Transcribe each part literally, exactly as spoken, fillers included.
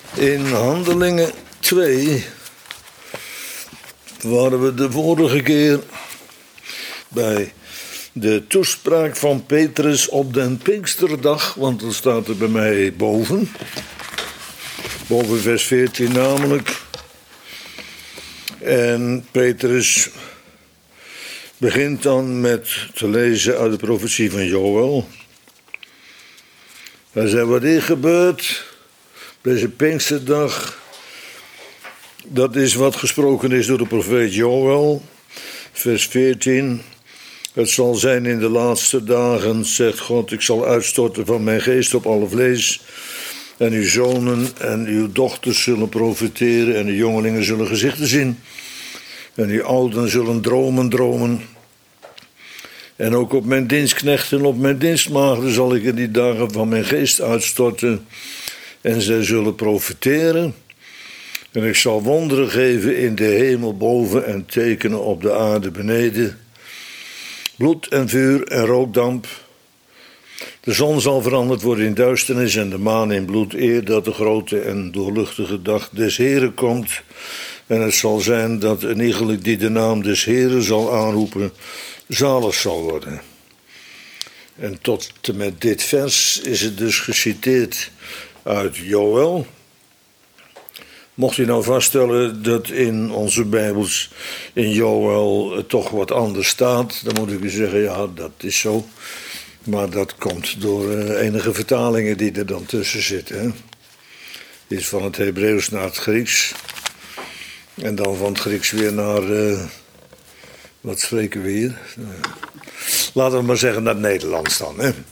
In Handelingen twee waren we de vorige keer bij de toespraak van Petrus op den Pinksterdag, want dat staat er bij mij boven. Boven vers veertien namelijk. En Petrus begint dan met te lezen uit de profetie van Joël. Hij zei, wat hier gebeurt, deze Pinksterdag, dat is wat gesproken is door de profeet Joël. Vers veertien. Het zal zijn in de laatste dagen, zegt God, ik zal uitstorten van mijn geest op alle vlees. En uw zonen en uw dochters zullen profeteren en de jongelingen zullen gezichten zien. En uw ouden zullen dromen dromen. En ook op mijn dienstknechten en op mijn dienstmaagden zal ik in die dagen van mijn geest uitstorten. En zij zullen profeteren. En ik zal wonderen geven in de hemel boven en tekenen op de aarde beneden. Bloed en vuur en rookdamp. De zon zal veranderd worden in duisternis en de maan in bloed, eer dat de grote en doorluchtige dag des Heren komt. En het zal zijn dat een iegelijk die de naam des Heren zal aanroepen, zalig zal worden. En tot en met dit vers is het dus geciteerd uit Joël. Mocht u nou vaststellen dat in onze Bijbels in Joël het toch wat anders staat, dan moet ik u zeggen, ja, dat is zo. Maar dat komt door uh, enige vertalingen die er dan tussen zitten. Hè? Die is van het Hebreeuws naar het Grieks. En dan van het Grieks weer naar, uh, wat spreken we hier? Uh, laten we maar zeggen naar het Nederlands dan. Hè?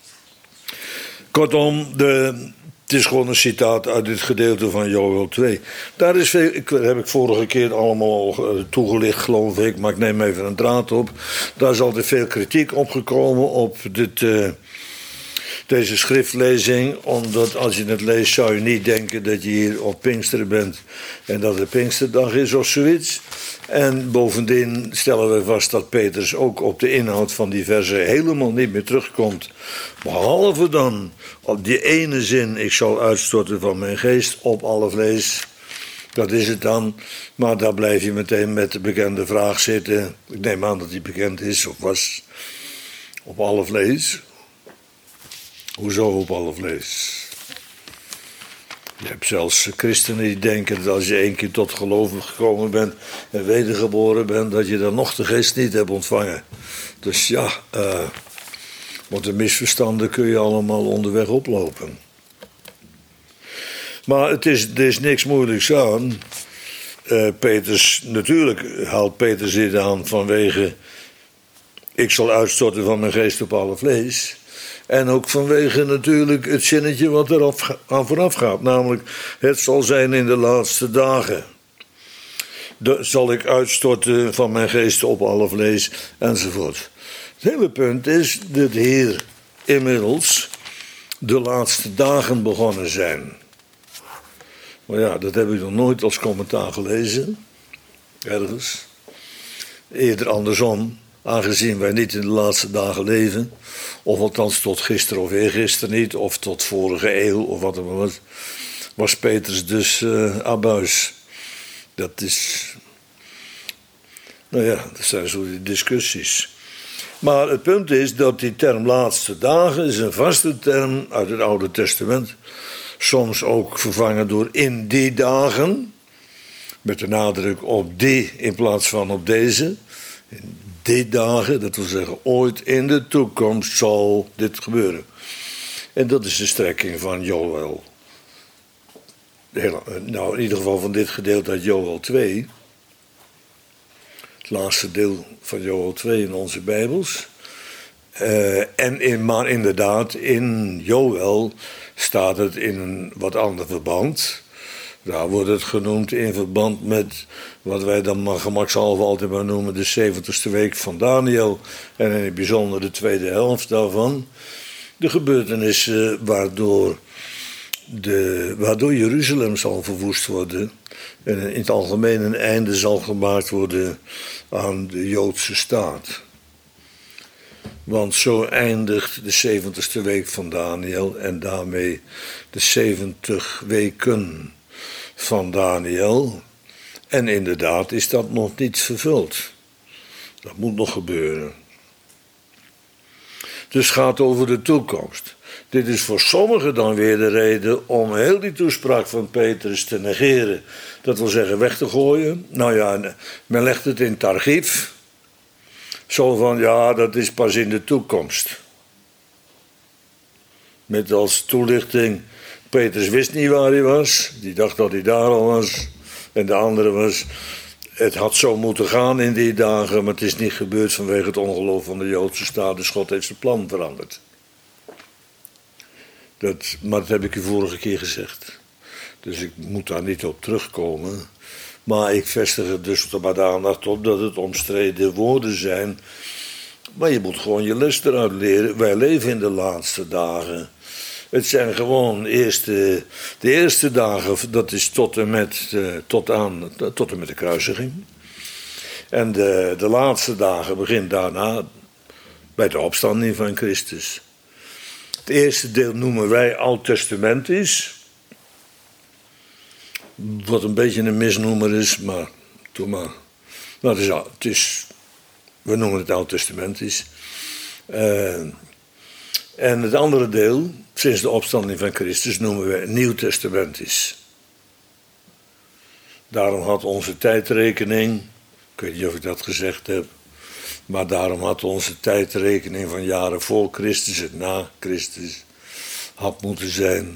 Kortom, de, het is gewoon een citaat uit dit gedeelte van Joël twee. Daar is veel, ik, heb ik vorige keer allemaal uh, toegelicht, geloof ik, maar ik neem even een draad op. Daar is altijd veel kritiek opgekomen op dit, uh, deze schriftlezing. Omdat als je het leest zou je niet denken dat je hier op Pinksteren bent en dat het Pinksterdag is of zoiets. En bovendien stellen we vast dat Petrus ook op de inhoud van die verzen helemaal niet meer terugkomt. Behalve dan op die ene zin, ik zal uitstorten van mijn geest op alle vlees. Dat is het dan. Maar daar blijf je meteen met de bekende vraag zitten. Ik neem aan dat die bekend is of was. Op alle vlees. Hoezo op alle vlees? Je hebt zelfs christenen die denken dat als je één keer tot geloven gekomen bent en wedergeboren bent, dat je dan nog de geest niet hebt ontvangen. Dus ja, uh, want de misverstanden kun je allemaal onderweg oplopen. Maar het is, er is niks moeilijks aan. Uh, Petrus, natuurlijk haalt Petrus dit aan vanwege, ik zal uitstorten van mijn geest op alle vlees. En ook vanwege natuurlijk het zinnetje wat er aan vooraf gaat. Namelijk, het zal zijn in de laatste dagen. De, zal ik uitstorten van mijn geest op alle vlees, enzovoort. Het hele punt is dat hier inmiddels de laatste dagen begonnen zijn. Maar ja, dat heb ik nog nooit als commentaar gelezen. Ergens. Eerder andersom. Aangezien wij niet in de laatste dagen leven, of althans tot gisteren of eergisteren niet, of tot vorige eeuw, of wat dan ook was, was Petrus dus uh, abuis. Dat is, nou ja, dat zijn zo die discussies. Maar het punt is dat die term laatste dagen is een vaste term uit het Oude Testament. Soms ook vervangen door in die dagen, met de nadruk op die in plaats van op deze. In die dagen, dat wil zeggen ooit in de toekomst zal dit gebeuren. En dat is de strekking van Joël. Nou, in ieder geval van dit gedeelte uit Joël twee. Het laatste deel van Joël twee in onze Bijbels. Uh, en in, maar inderdaad, in Joël staat het in een wat ander verband. Daar wordt het genoemd in verband met wat wij dan maar gemakshalve altijd maar noemen de zeventigste week van Daniel. En in het bijzonder de tweede helft daarvan. De gebeurtenissen waardoor, de, waardoor Jeruzalem zal verwoest worden. En in het algemeen een einde zal gemaakt worden aan de Joodse staat. Want zo eindigt de zeventigste week van Daniël en daarmee de zeventig weken van Daniël. En inderdaad is dat nog niet vervuld. Dat moet nog gebeuren. Dus het gaat over de toekomst. Dit is voor sommigen dan weer de reden om heel die toespraak van Petrus te negeren. Dat wil zeggen weg te gooien. Nou ja, men legt het in het archief. Zo van, ja, dat is pas in de toekomst. Met als toelichting, Petrus wist niet waar hij was. Die dacht dat hij daar al was. En de andere was, het had zo moeten gaan in die dagen, maar het is niet gebeurd vanwege het ongeloof van de Joodse staat. Dus God heeft zijn plan veranderd. Dat, maar dat heb ik u vorige keer gezegd. Dus ik moet daar niet op terugkomen. Maar ik vestig er dus maar de aandacht op dat het omstreden woorden zijn. Maar je moet gewoon je les eruit leren. Wij leven in de laatste dagen. Het zijn gewoon eerste, de eerste dagen, dat is tot en met, tot aan, tot en met de kruisiging. En de, de laatste dagen begint daarna bij de opstanding van Christus. Het eerste deel noemen wij Oud-testamentisch. Wat een beetje een misnoemer is, maar doe maar. Nou, het is, het is, we noemen het Oud-testamentisch. Uh, en het andere deel, sinds de opstanding van Christus, noemen we Nieuw-testamentisch. Daarom had onze tijdrekening, ik weet niet of ik dat gezegd heb, maar daarom had onze tijdrekening van jaren voor Christus en na Christus had moeten zijn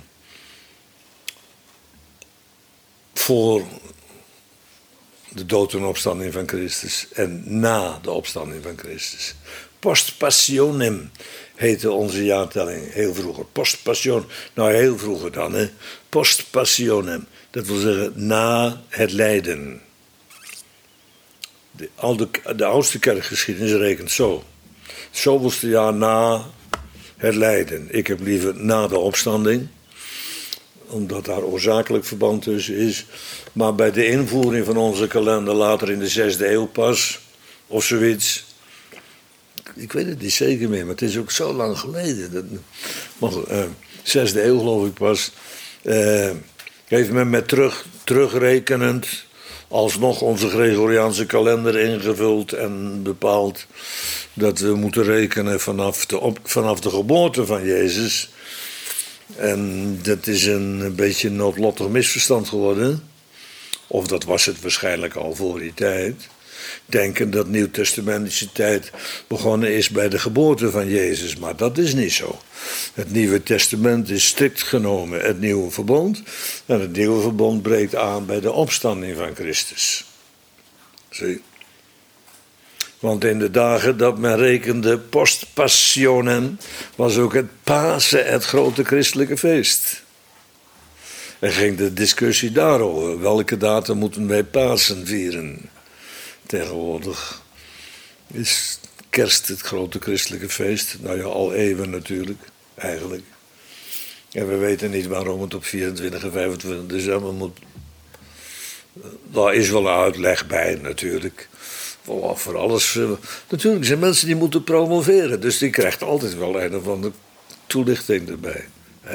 voor de dood en opstanding van Christus en na de opstanding van Christus. Post passionem heette onze jaartelling heel vroeger. Post passion, nou heel vroeger dan, hè. Post passionem, dat wil zeggen na het lijden. De, oude, de oudste kerkgeschiedenis rekent zo. Zoveelste jaar na het lijden. Ik heb liever na de opstanding, omdat daar oorzakelijk verband tussen is. Maar bij de invoering van onze kalender later in de zesde eeuw pas, of zoiets. Ik weet het niet zeker meer, maar het is ook zo lang geleden. Dat, maar goed, uh, zesde eeuw geloof ik pas. Uh, heeft men met terug, terugrekenend alsnog onze Gregoriaanse kalender ingevuld en bepaald dat we moeten rekenen vanaf de, op, vanaf de geboorte van Jezus. En dat is een beetje een noodlottig misverstand geworden. Of dat was het waarschijnlijk al voor die tijd. Denken dat nieuwtestamentische tijd begonnen is bij de geboorte van Jezus. Maar dat is niet zo. Het Nieuwe Testament is strikt genomen het Nieuwe Verbond. En het Nieuwe Verbond breekt aan bij de opstanding van Christus. Zie. Want in de dagen dat men rekende post passionem was ook het Pasen het grote christelijke feest. Er ging de discussie daarover. Welke datum moeten wij Pasen vieren? Tegenwoordig is kerst het grote christelijke feest. Nou ja, al eeuwen natuurlijk, eigenlijk. En we weten niet waarom het op vierentwintig en vijfentwintig december moet. Daar is wel een uitleg bij, natuurlijk. Voor alles. Natuurlijk zijn mensen die moeten promoveren. Dus die krijgt altijd wel een of andere toelichting erbij.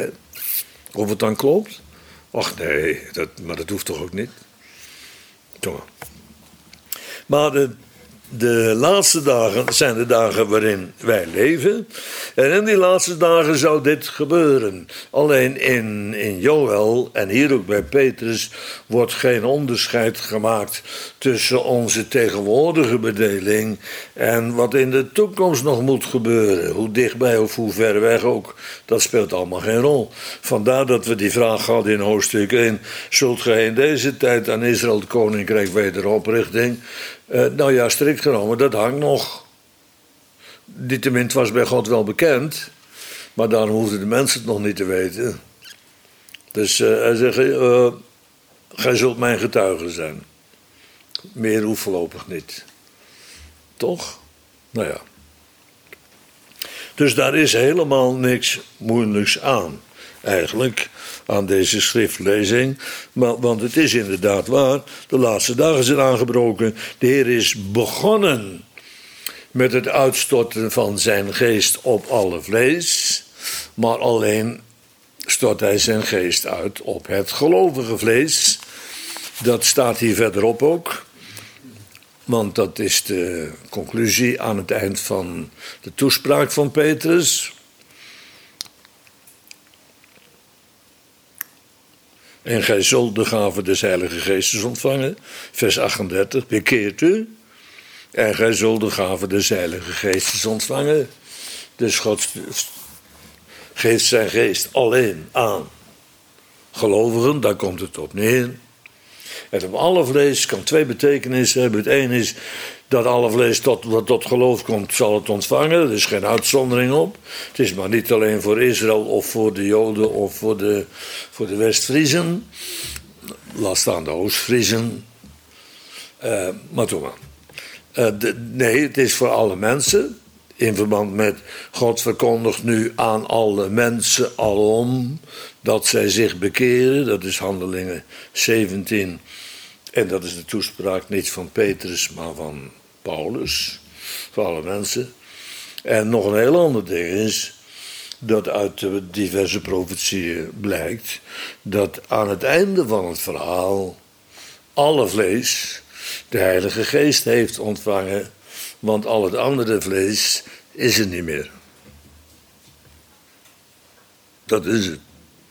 Of het dan klopt? Och nee, dat, maar dat hoeft toch ook niet? Kom maar. Maar de, de laatste dagen zijn de dagen waarin wij leven. En in die laatste dagen zou dit gebeuren. Alleen in, in Joël en hier ook bij Petrus wordt geen onderscheid gemaakt tussen onze tegenwoordige bedeling en wat in de toekomst nog moet gebeuren. Hoe dichtbij of hoe ver weg ook, dat speelt allemaal geen rol. Vandaar dat we die vraag hadden in hoofdstuk één. Zult gij in deze tijd aan Israël het koninkrijk wederoprichting? Uh, nou ja, strikt genomen, dat hangt nog. Niettemin, het was bij God wel bekend, maar daarom hoefden de mensen het nog niet te weten. Dus uh, hij zegt, uh, gij zult mijn getuige zijn. Meer hoeft voorlopig niet. Toch? Nou ja. Dus daar is helemaal niks moeilijks aan. Eigenlijk aan deze schriftlezing. Maar, want het is inderdaad waar. De laatste dagen zijn aangebroken. De Heer is begonnen met het uitstorten van zijn geest op alle vlees, maar alleen stort hij zijn geest uit op het gelovige vlees. Dat staat hier verderop ook, want dat is de conclusie aan het eind van de toespraak van Petrus. En gij zult de gave des Heilige Geestes ontvangen, vers achtendertig, bekeert u. En gij zult de gave des Heilige Geestes ontvangen. Dus God geeft zijn geest alleen aan gelovigen, daar komt het op neer. En op alle vlees kan twee betekenissen hebben. Het een is dat alle vlees tot, wat tot geloof komt, zal het ontvangen. Er is geen uitzondering op. Het is maar niet alleen voor Israël of voor de Joden of voor de, voor de West-Friezen. Laat staan de Oost-Friezen. Uh, maar toch maar. Uh, de, nee, het is voor alle mensen. In verband met God verkondigt nu aan alle mensen alom dat zij zich bekeren. Dat is Handelingen zeventien. En dat is de toespraak niet van Petrus, maar van Paulus. Voor alle mensen. En nog een heel ander ding is dat uit de diverse profetieën blijkt dat aan het einde van het verhaal alle vlees de Heilige Geest heeft ontvangen, want al het andere vlees is er niet meer. Dat is het.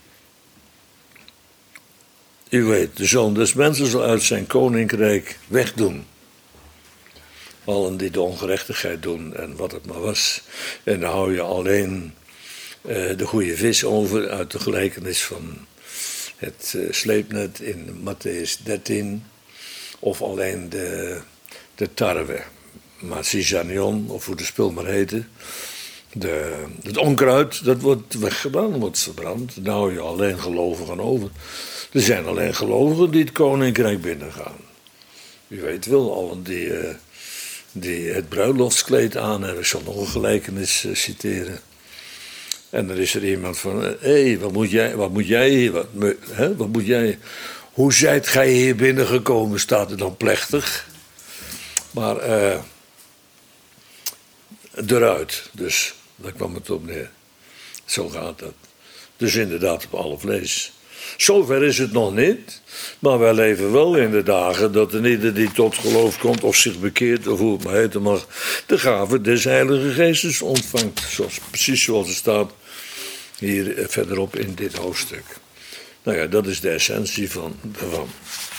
U weet, de Zoon des Mensen zal uit zijn koninkrijk wegdoen. Allen die de ongerechtigheid doen en wat het maar was. En dan hou je alleen uh, de goede vis over uit de gelijkenis van het uh, sleepnet in Matthäus dertien. Of alleen de, de tarwe. Matzizanion, of hoe de spul maar heette. De, het onkruid, dat wordt weggedaan, wordt verbrand. Dan hou je alleen gelovigen over. Er zijn alleen gelovigen die het koninkrijk binnengaan. U weet wel, allen die, uh, die het bruiloftskleed aan hebben. Ik zal nog een gelijkenis uh, citeren. En dan is er iemand van, hé, hey, wat moet jij, wat moet jij hier, wat, hè, wat moet jij, hoe zijt gij hier binnengekomen, staat er dan plechtig. Maar uh, eruit, dus daar kwam het op neer. Zo gaat dat. Dus inderdaad op alle vlees. Zover is het nog niet, maar wij leven wel in de dagen dat een ieder die tot geloof komt of zich bekeert, of hoe het maar heten mag, de gave des Heilige Geestes ontvangt. Zoals, precies zoals het staat hier verderop in dit hoofdstuk. Nou ja, dat is de essentie van, daarvan.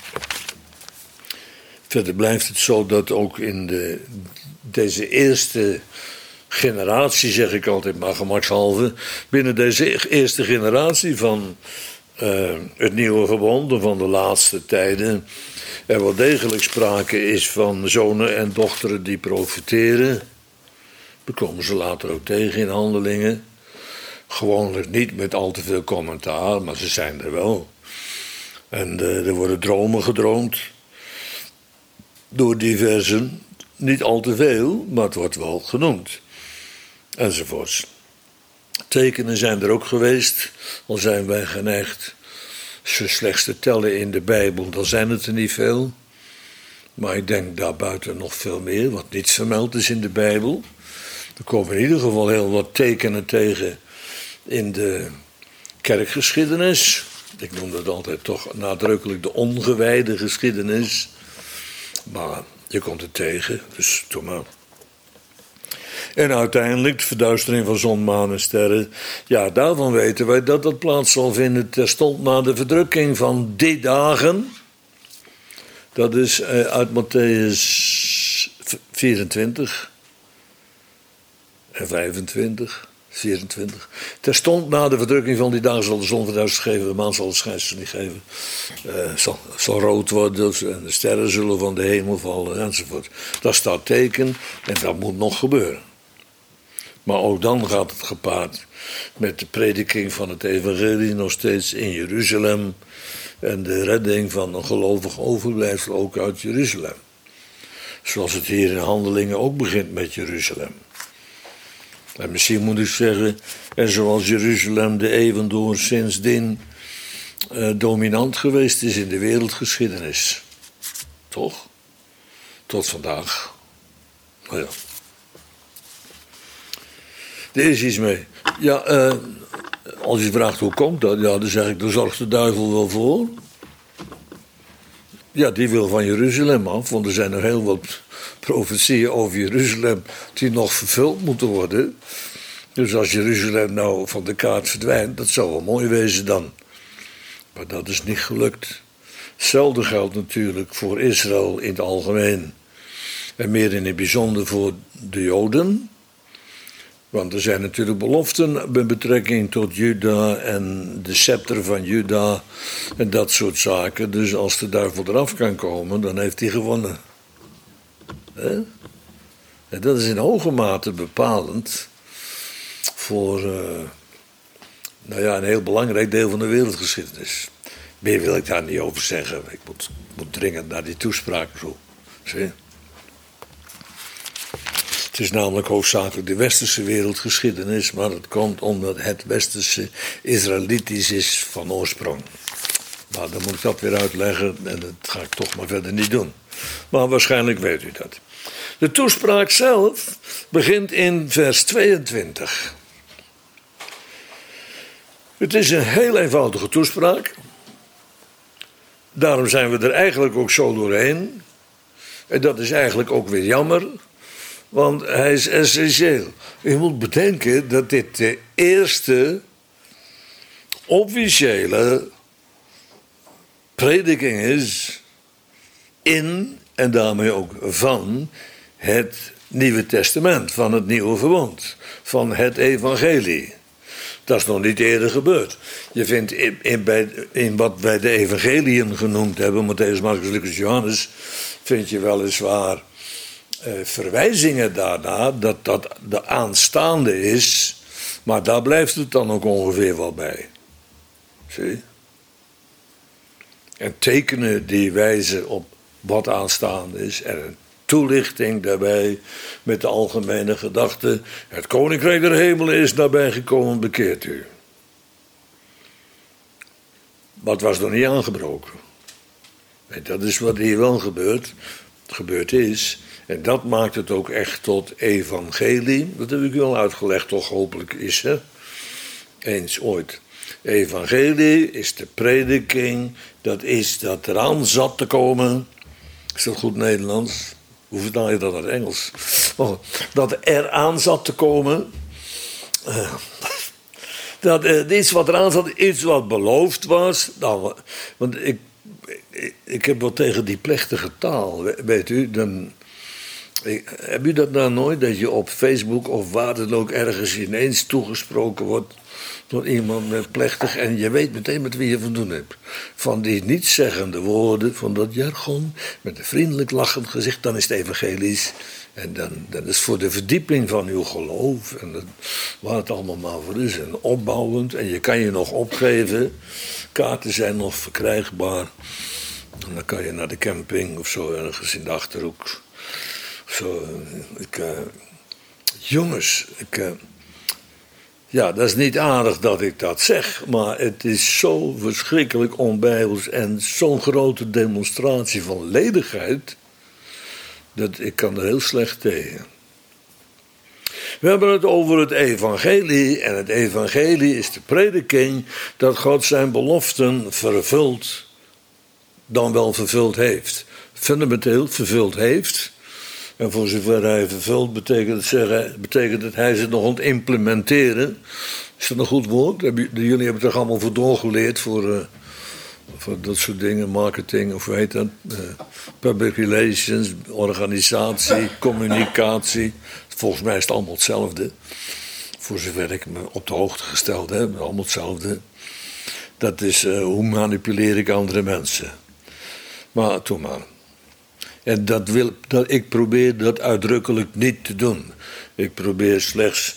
Verder blijft het zo dat ook in de, deze eerste generatie, zeg ik altijd maar gemakshalve, binnen deze eerste generatie van uh, het nieuwe verbond, van de laatste tijden, er wel degelijk sprake is van zonen en dochteren die profiteren. Dat komen ze later ook tegen in Handelingen. Gewoonlijk niet met al te veel commentaar, maar ze zijn er wel. En uh, er worden dromen gedroomd door diversen. Niet al te veel, maar het wordt wel genoemd. Enzovoorts. Tekenen zijn er ook geweest, al zijn wij geneigd ze slechts te tellen in de Bijbel, dan zijn het er niet veel. Maar ik denk daarbuiten nog veel meer, wat niet vermeld is in de Bijbel. Er komen in ieder geval heel wat tekenen tegen in de kerkgeschiedenis. Ik noem dat altijd toch nadrukkelijk de ongewijde geschiedenis. Maar je komt het tegen, dus doe maar. En uiteindelijk de verduistering van zon, maan en sterren. Ja, daarvan weten wij dat dat plaats zal vinden terstond na de verdrukking van die dagen. Dat is uit Matthäus vierentwintig en vijfentwintig, vierentwintig. Terstond na de verdrukking van die dagen zal de zon verduisterd geven, de maan zal het schijnsel niet geven. Uh, zal, zal rood worden en de sterren zullen van de hemel vallen enzovoort. Dat staat teken en dat moet nog gebeuren. Maar ook dan gaat het gepaard met de prediking van het evangelie nog steeds in Jeruzalem. En de redding van een gelovig overblijfsel ook uit Jeruzalem. Zoals het hier in Handelingen ook begint met Jeruzalem. En misschien moet ik zeggen, en zoals Jeruzalem de eeuwen door sindsdien uh, dominant geweest is in de wereldgeschiedenis. Toch? Tot vandaag. Nou ja. er is iets mee. Ja, uh, als je vraagt hoe komt dat, ja, dan zeg ik, daar zorgt de duivel wel voor. Ja, die wil van Jeruzalem af, want er zijn er heel wat profetieën over Jeruzalem die nog vervuld moeten worden. Dus als Jeruzalem nou van de kaart verdwijnt, dat zou wel mooi wezen dan. Maar dat is niet gelukt. Hetzelfde geldt natuurlijk voor Israël in het algemeen. En meer in het bijzonder voor de Joden. Want er zijn natuurlijk beloften met betrekking tot Juda en de scepter van Juda en dat soort zaken. Dus als de duivel eraf kan komen, dan heeft hij gewonnen. He? En dat is in hoge mate bepalend voor uh, nou ja, een heel belangrijk deel van de wereldgeschiedenis. Meer wil ik daar niet over zeggen. Ik moet, moet dringend naar die toespraak zo. Zie? Het is namelijk hoofdzakelijk de westerse wereldgeschiedenis, maar het komt omdat het westerse Israëlitisch is van oorsprong. Maar dan moet ik dat weer uitleggen en dat ga ik toch maar verder niet doen. Maar waarschijnlijk weet u dat. De toespraak zelf begint in vers tweeëntwintig. Het is een heel eenvoudige toespraak. Daarom zijn we er eigenlijk ook zo doorheen. En dat is eigenlijk ook weer jammer, want hij is essentieel. Je moet bedenken dat dit de eerste officiële prediking is in en daarmee ook van het Nieuwe Testament, van het Nieuwe Verbond, van het Evangelie. Dat is nog niet eerder gebeurd. Je vindt in, in, bij, in wat wij de evangeliën genoemd hebben, Mattheüs, Marcus, Lucas, Johannes, vind je weliswaar uh, verwijzingen daarna dat dat de aanstaande is, maar daar blijft het dan ook ongeveer wel bij. Zie? En tekenen die wijzen op wat aanstaande is en een toelichting daarbij met de algemene gedachte: het koninkrijk der hemelen is nabij gekomen, bekeert u. Maar het was nog niet aangebroken. En dat is wat hier wel gebeurt, gebeurd is. En dat maakt het ook echt tot evangelie. Dat heb ik u al uitgelegd, toch hopelijk is hè. Eens ooit. Evangelie is de prediking, dat is dat eraan zat te komen. Is dat goed Nederlands? Hoe vertaal je dat naar het Engels? Oh, dat er aan zat te komen. Uh, dat uh, iets wat eraan zat, iets wat beloofd was. Nou, want ik, ik, ik heb wat tegen die plechtige taal, weet u. Dan, ik, heb u dat nou nooit, dat je op Facebook of waar dan ook ergens ineens toegesproken wordt door iemand met plechtig en je weet meteen met wie je van doen hebt. Van die nietszeggende woorden, van dat jargon, met een vriendelijk lachend gezicht, dan is het evangelisch. En dan, dan is het voor de verdieping van uw geloof, en dat, waar het allemaal maar voor is, en opbouwend. En je kan je nog opgeven, kaarten zijn nog verkrijgbaar. En dan kan je naar de camping of zo, ergens in de Achterhoek. Zo, ik, uh, jongens, ik... Uh, Ja, dat is niet aardig dat ik dat zeg, maar het is zo verschrikkelijk onbijbels en zo'n grote demonstratie van ledigheid, dat ik kan er heel slecht tegen. We hebben het over het evangelie en het evangelie is de prediking dat God zijn beloften vervult, dan wel vervuld heeft. Fundamenteel vervuld heeft. En voor zover hij vervult, betekent het, zeggen, betekent het hij ze nog aan het implementeren. Is dat een goed woord? Jullie hebben toch allemaal voor doorgeleerd voor, uh, voor dat soort dingen, marketing of hoe heet dat? Uh, public relations, organisatie, communicatie. Volgens mij is het allemaal hetzelfde. Voor zover ik me op de hoogte gesteld heb, allemaal hetzelfde. Dat is uh, hoe manipuleer ik andere mensen. Maar toen maar. En dat wil, dat, ik probeer dat uitdrukkelijk niet te doen. Ik probeer slechts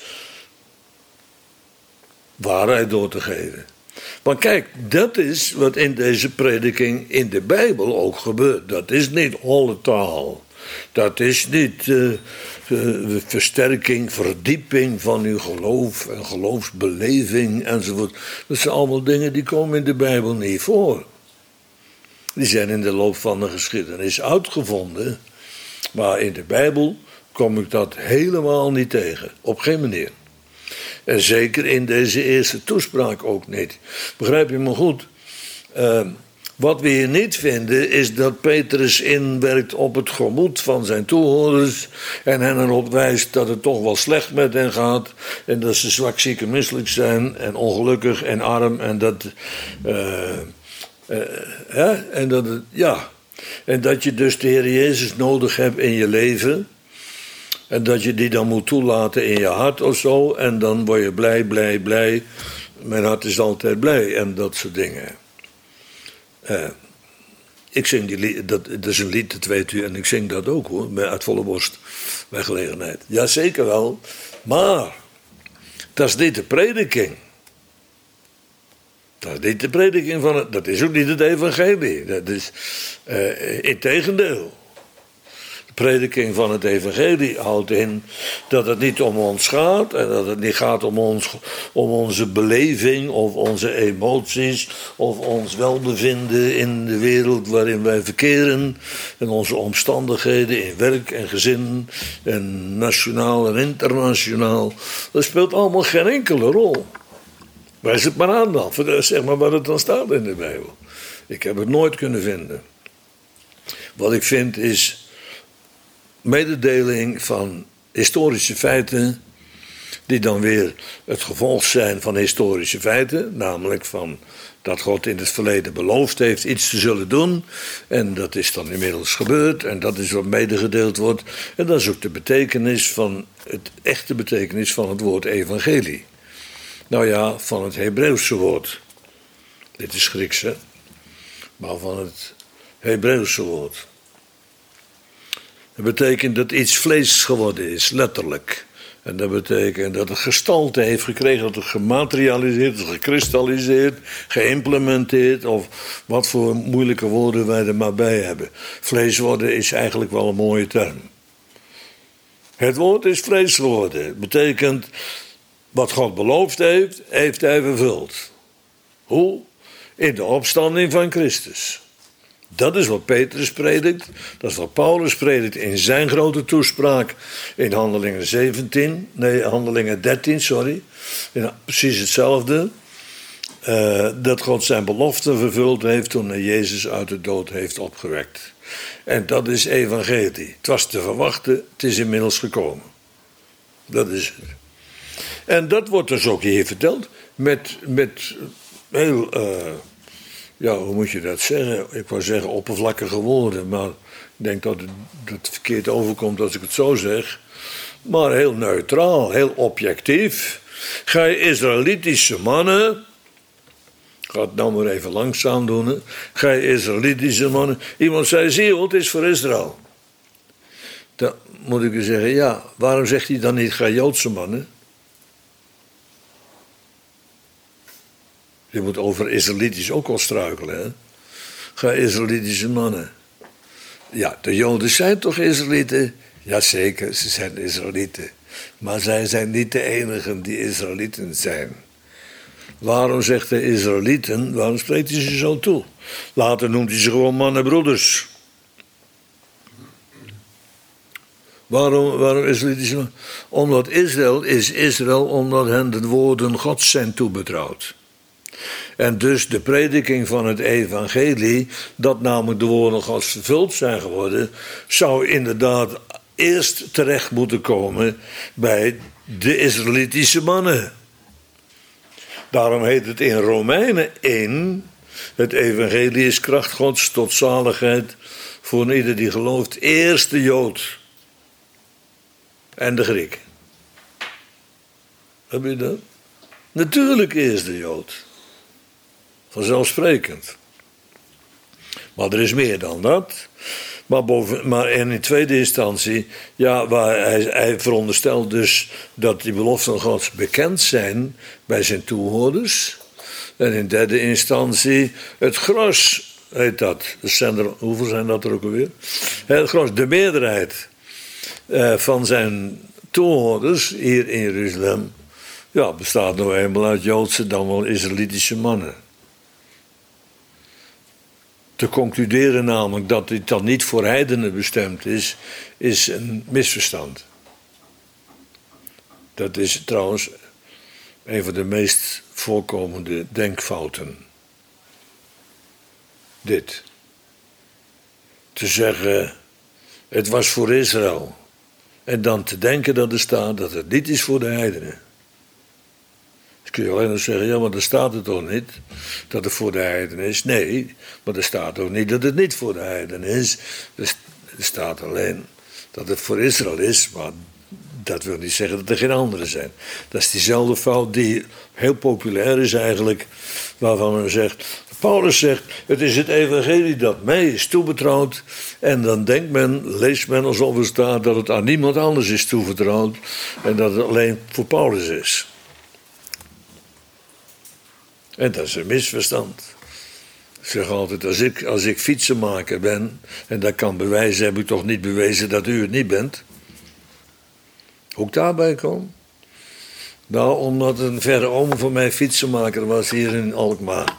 waarheid door te geven. Maar kijk, dat is wat in deze prediking in de Bijbel ook gebeurt. Dat is niet holle taal. Dat is niet uh, uh, versterking, verdieping van uw geloof en geloofsbeleving enzovoort. Dat zijn allemaal dingen die komen in de Bijbel niet voor. Die zijn in de loop van de geschiedenis uitgevonden. Maar in de Bijbel kom ik dat helemaal niet tegen. Op geen manier. En zeker in deze eerste toespraak ook niet. Begrijp je me goed? Uh, wat we hier niet vinden is dat Petrus inwerkt op het gemoed van zijn toehoorders en hen erop wijst dat het toch wel slecht met hen gaat en dat ze zwak, ziek en misselijk zijn en ongelukkig en arm en dat, uh, uh, hè? en dat het, ja, en dat je dus de Heer Jezus nodig hebt in je leven en dat je die dan moet toelaten in je hart of zo en dan word je blij, blij, blij. Mijn hart is altijd blij en dat soort dingen. Uh, ik zing die lied, dat, dat is een lied, dat weet u, en ik zing dat ook hoor, uit volle borst, bij gelegenheid. Jazeker wel, maar dat is niet de prediking. Dat is niet de prediking van het, dat is ook niet het evangelie. Dat is, uh, integendeel. De prediking van het evangelie houdt in dat het niet om ons gaat en dat het niet gaat om, ons, om onze beleving of onze emoties of ons welbevinden in de wereld waarin wij verkeren en onze omstandigheden in werk en gezin en nationaal en internationaal. Dat speelt allemaal geen enkele rol. Wijs het maar aan dan, zeg maar wat het dan staat in de Bijbel. Ik heb het nooit kunnen vinden. Wat ik vind is mededeling van historische feiten, die dan weer het gevolg zijn van historische feiten, namelijk van dat God in het verleden beloofd heeft iets te zullen doen, en dat is dan inmiddels gebeurd, en dat is wat medegedeeld wordt, en dat is ook de betekenis van, het echte betekenis van het woord evangelie. Nou ja, van het Hebreeuwse woord. Dit is Grieks, hè? Maar van het Hebreeuwse woord. Dat betekent dat iets vlees geworden is, letterlijk. En dat betekent dat het gestalte heeft gekregen, dat het gematerialiseerd, gekristalliseerd, geïmplementeerd, of wat voor moeilijke woorden wij er maar bij hebben. Vlees worden is eigenlijk wel een mooie term. Het woord is vlees geworden. Het betekent, wat God beloofd heeft, heeft hij vervuld. Hoe? In de opstanding van Christus. Dat is wat Petrus predikt, dat is wat Paulus predikt in zijn grote toespraak in Handelingen zeventien, nee, Handelingen dertien, sorry. Ja, precies hetzelfde. Uh, dat God zijn belofte vervuld heeft toen hij Jezus uit de dood heeft opgewekt. En dat is evangelie. Het was te verwachten, het is inmiddels gekomen. Dat is het. En dat wordt dus ook hier verteld met, met heel... Uh, Ja, hoe moet je dat zeggen? Ik wou zeggen oppervlakkige woorden, maar ik denk dat het, dat het verkeerd overkomt als ik het zo zeg. Maar heel neutraal, heel objectief. Gij Israëlitische mannen, ik ga het nou maar even langzaam doen. Hè. Gij Israëlitische mannen. Iemand zei, zie je, het is voor Israël. Dan moet ik u zeggen, ja, waarom zegt hij dan niet, gij Joodse mannen? Je moet over Israëlitisch ook al struikelen, hè? Ga Israëlitische mannen. Ja, de Joden zijn toch Israëlieten? Jazeker, ze zijn Israëlieten. Maar zij zijn niet de enigen die Israëlieten zijn. Waarom zegt de Israëlieten, waarom spreekt hij ze zo toe? Later noemt hij ze gewoon mannenbroeders. Waarom, waarom Israëlitische mannen? Omdat Israël is Israël, omdat hen de woorden Gods zijn toebetrouwd. En dus de prediking van het evangelie, dat namelijk de woorden Gods vervuld zijn geworden, zou inderdaad eerst terecht moeten komen bij de Israëlitische mannen. Daarom heet het in Romeinen één, het evangelie is kracht Gods tot zaligheid voor ieder die gelooft, eerst de Jood en de Griek. Heb je dat? Natuurlijk eerst de Jood. Vanzelfsprekend. Maar er is meer dan dat. Maar, boven, maar in tweede instantie, ja, waar hij, hij veronderstelt dus dat die beloften Gods bekend zijn bij zijn toehoorders. En in derde instantie, het gros heet dat. Dus zijn er, hoeveel zijn dat er ook alweer? Het gros, de meerderheid uh, van zijn toehoorders hier in Jeruzalem, ja, bestaat nou eenmaal uit Joodse dan wel Israëlitische mannen. Te concluderen namelijk dat dit dan niet voor heidenen bestemd is, is een misverstand. Dat is trouwens Een van de meest voorkomende denkfouten. Dit. Te zeggen, het was voor Israël. En dan te denken dat er staat dat het niet is voor de heidenen. Dus kun je alleen nog zeggen, ja, maar er staat het toch niet dat het voor de heidenen is? Nee, maar er staat ook niet dat het niet voor de heidenen is. Er staat alleen dat het voor Israël is, maar dat wil niet zeggen dat er geen anderen zijn. Dat is diezelfde fout die heel populair is eigenlijk, waarvan men zegt, Paulus zegt, het is het evangelie dat mij is toevertrouwd. En dan denkt men, leest men alsof er staat dat het aan niemand anders is toevertrouwd. En dat het alleen voor Paulus is. En dat is een misverstand. Ik zeg altijd, als ik, als ik fietsenmaker ben, en dat kan bewijzen, heb ik toch niet bewezen dat u het niet bent. Hoe ik daarbij kom? Nou, omdat een verre oom van mij fietsenmaker was hier in Alkmaar.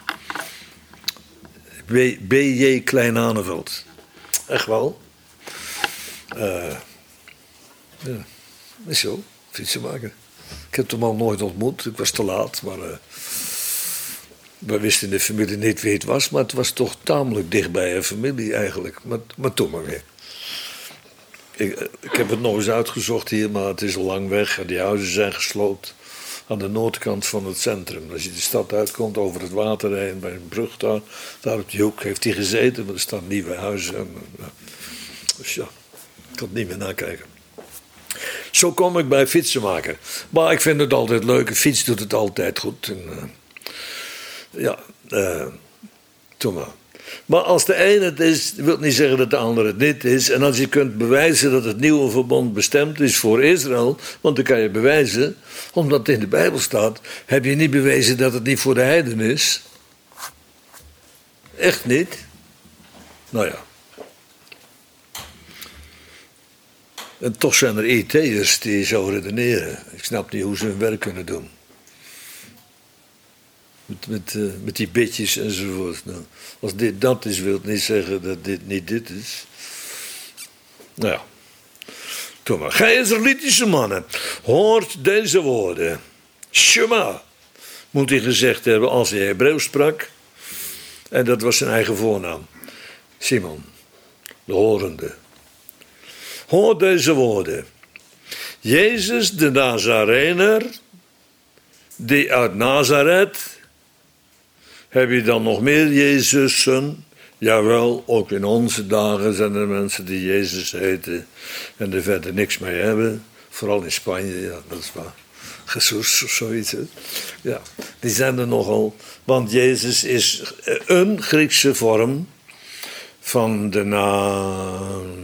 B J Klein-Haneveld. Echt wel. Uh, ja, is zo, fietsenmaker. Ik heb hem al nooit ontmoet, ik was te laat, maar uh, we wisten in de familie niet wie het was, maar het was toch tamelijk dicht bij een familie eigenlijk. Maar, maar toen maar weer. Ik, ik heb het nog eens uitgezocht hier, maar het is al lang weg en die huizen zijn gesloopt. Aan de noordkant van het centrum. Als je de stad uitkomt, over het water heen, bij een brug daar, daar op die hoek heeft hij gezeten, maar er staan nieuwe huizen. En, ja. Dus ja, ik kan het niet meer nakijken. Zo kom ik bij fietsenmaker. Maar ik vind het altijd leuk, een fiets doet het altijd goed. En, uh, ja, uh, doe maar. Maar als de ene het is, wil niet zeggen dat de andere het niet is. En als je kunt bewijzen dat het nieuwe verbond bestemd is voor Israël, want dan kan je bewijzen, omdat het in de Bijbel staat, heb je niet bewezen dat het niet voor de heiden is. Echt niet. Nou ja. En toch zijn er I T'ers die zo redeneren. Ik snap niet hoe ze hun werk kunnen doen. Met, met, uh, met die bitjes enzovoort. Nou, als dit dat is, wil het niet zeggen dat dit niet dit is. Nou ja. Kom maar. Gij Israëlitische mannen, hoort deze woorden. Shema, moet hij gezegd hebben als hij Hebreeuws sprak. En dat was zijn eigen voornaam. Simon, de horende. Hoor deze woorden. Jezus de Nazarener, die uit Nazareth. Heb je dan nog meer Jezusen? Jawel, ook in onze dagen zijn er mensen die Jezus heten en er verder niks mee hebben. Vooral in Spanje, ja, dat is waar. Jesus of zoiets. Hè? Ja, die zijn er nogal. Want Jezus is een Griekse vorm van de naam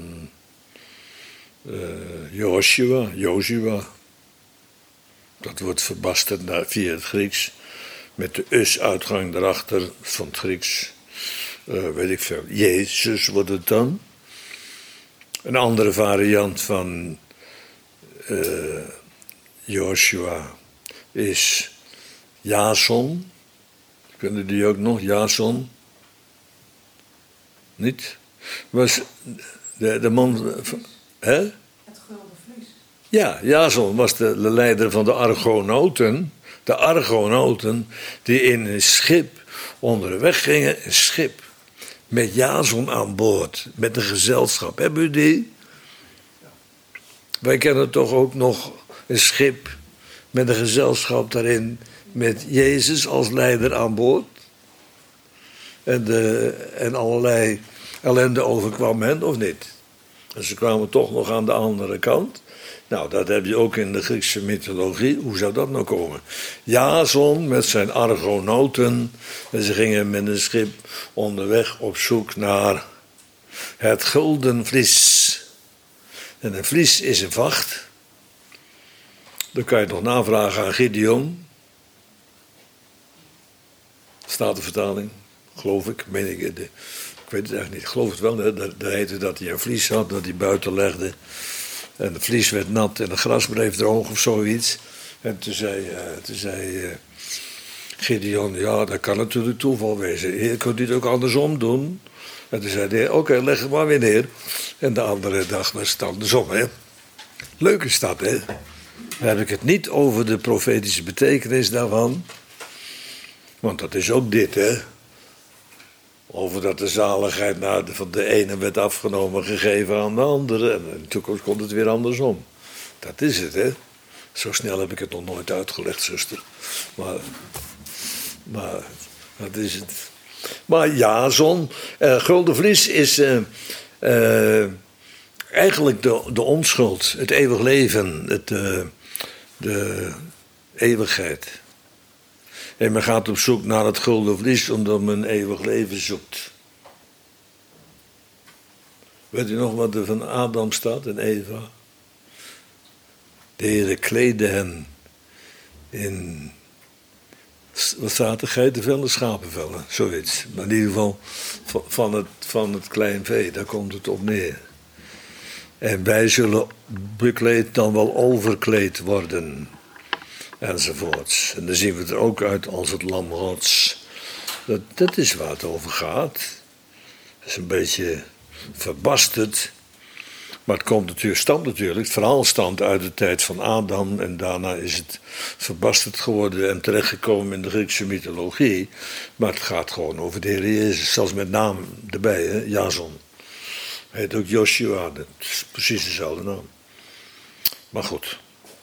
uh, Joshua, Joshua. Dat wordt verbasterd via het Grieks. Met de us-uitgang erachter van het Grieks. Uh, weet ik veel. Jezus wordt het dan. Een andere variant van uh, Joshua is Jason. Kunnen die ook nog? Jason? Niet? Was de, de man van... Hè? Het gulden vlies. Ja, Jason was de, de leider van de Argonauten. De Argonauten die in een schip onderweg gingen. Een schip met Jason aan boord. Met een gezelschap. Hebben u die? Wij kennen toch ook nog een schip met een gezelschap daarin. Met Jezus als leider aan boord. En, de, en allerlei ellende overkwam hen, of niet? En ze kwamen toch nog aan de andere kant. Nou, dat heb je ook in de Griekse mythologie. Hoe zou dat nou komen? Jason met zijn Argonauten. En ze gingen met een schip onderweg op zoek naar het gulden vlies. En een vlies is een vacht. Dan kan je nog navragen aan Gideon. Staat de vertaling, geloof ik, meen ik. Ik weet het eigenlijk niet, ik geloof het wel. Hè? Daar heette dat hij een vlies had, dat hij buiten legde. En de vlies werd nat en de gras bleef droog of zoiets. En toen zei, uh, toen zei uh, Gideon, ja, dat kan natuurlijk toeval wezen. Je kunt dit ook andersom doen. En toen zei hij, oké, okay, leg het maar weer neer. En de andere dag was het andersom, hè. Leuk is dat, hè. Dan heb ik het niet over de profetische betekenis daarvan. Want dat is ook dit, hè. Over dat de zaligheid naar de, van de ene werd afgenomen, gegeven aan de andere. En in de toekomst komt het weer andersom. Dat is het, hè. Zo snel heb ik het nog nooit uitgelegd, zuster. Maar, maar dat is het. Maar Jason, uh, Guldenvlies is uh, uh, eigenlijk de, de onschuld, het eeuwig leven, het, uh, de eeuwigheid. En men gaat op zoek naar het Guldenvlies omdat men eeuwig leven zoekt. Weet u nog wat er van Adam staat en Eva? De Heere kleedde hen in, wat staat er, geitenvellen, schapenvellen, zoiets. Maar in ieder geval van het, van het klein vee, daar komt het op neer. En wij zullen bekleed dan wel overkleed worden, enzovoorts. En dan zien we er ook uit als het lam Gods. Dat, dat is waar het over gaat. Het is een beetje verbasterd. Maar het komt natuurlijk, stamt natuurlijk, het verhaal stamt uit de tijd van Adam en daarna is het verbasterd geworden en terechtgekomen in de Griekse mythologie. Maar het gaat gewoon over de Heer Jezus, zelfs met naam erbij, hè? Jason. Hij heet ook Joshua, dat is precies dezelfde naam. Maar goed.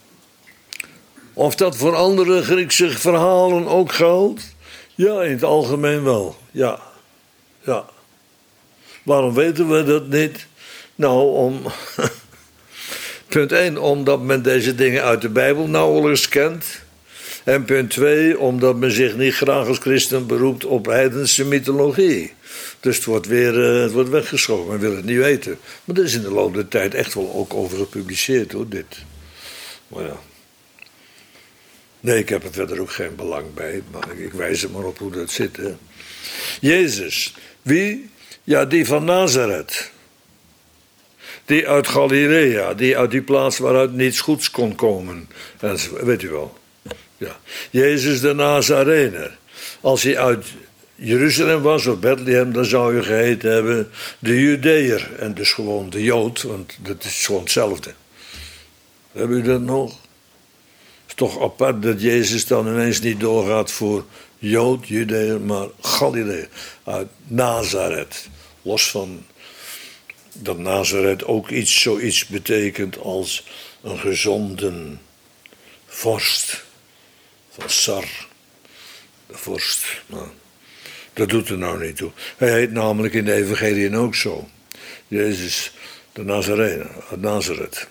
Of dat voor andere Griekse verhalen ook geldt? Ja, in het algemeen wel, ja. Ja. Waarom weten we dat niet? Nou, om, punt één, omdat men deze dingen uit de Bijbel nauwelijks kent. En punt twee, omdat men zich niet graag als christen beroept op heidense mythologie. Dus het wordt weer uh, het wordt weggeschoven, men wil het niet weten. Maar er is in de loop der tijd echt wel ook over gepubliceerd, hoor, dit. Maar ja. Nee, ik heb er verder ook geen belang bij, maar ik wijs er maar op hoe dat zit, hè. Jezus, wie? Ja, die van Nazareth. Die uit Galilea, die uit die plaats waaruit niets goeds kon komen. En, weet u wel. Ja. Jezus de Nazarener. Als hij uit Jeruzalem was of Bethlehem, dan zou je geheten hebben de Judeër. En dus gewoon de Jood, want dat is gewoon hetzelfde. Hebben u dat nog? Het is toch apart dat Jezus dan ineens niet doorgaat voor Jood, Judeër, maar Galilea. Uit Nazareth. Los van dat Nazareth ook iets, zoiets betekent als een gezonden vorst. Van Sar, de vorst. Nou, dat doet er nou niet toe. Hij heet namelijk in de evangeliën ook zo. Jezus de Nazarener, uit Nazareth.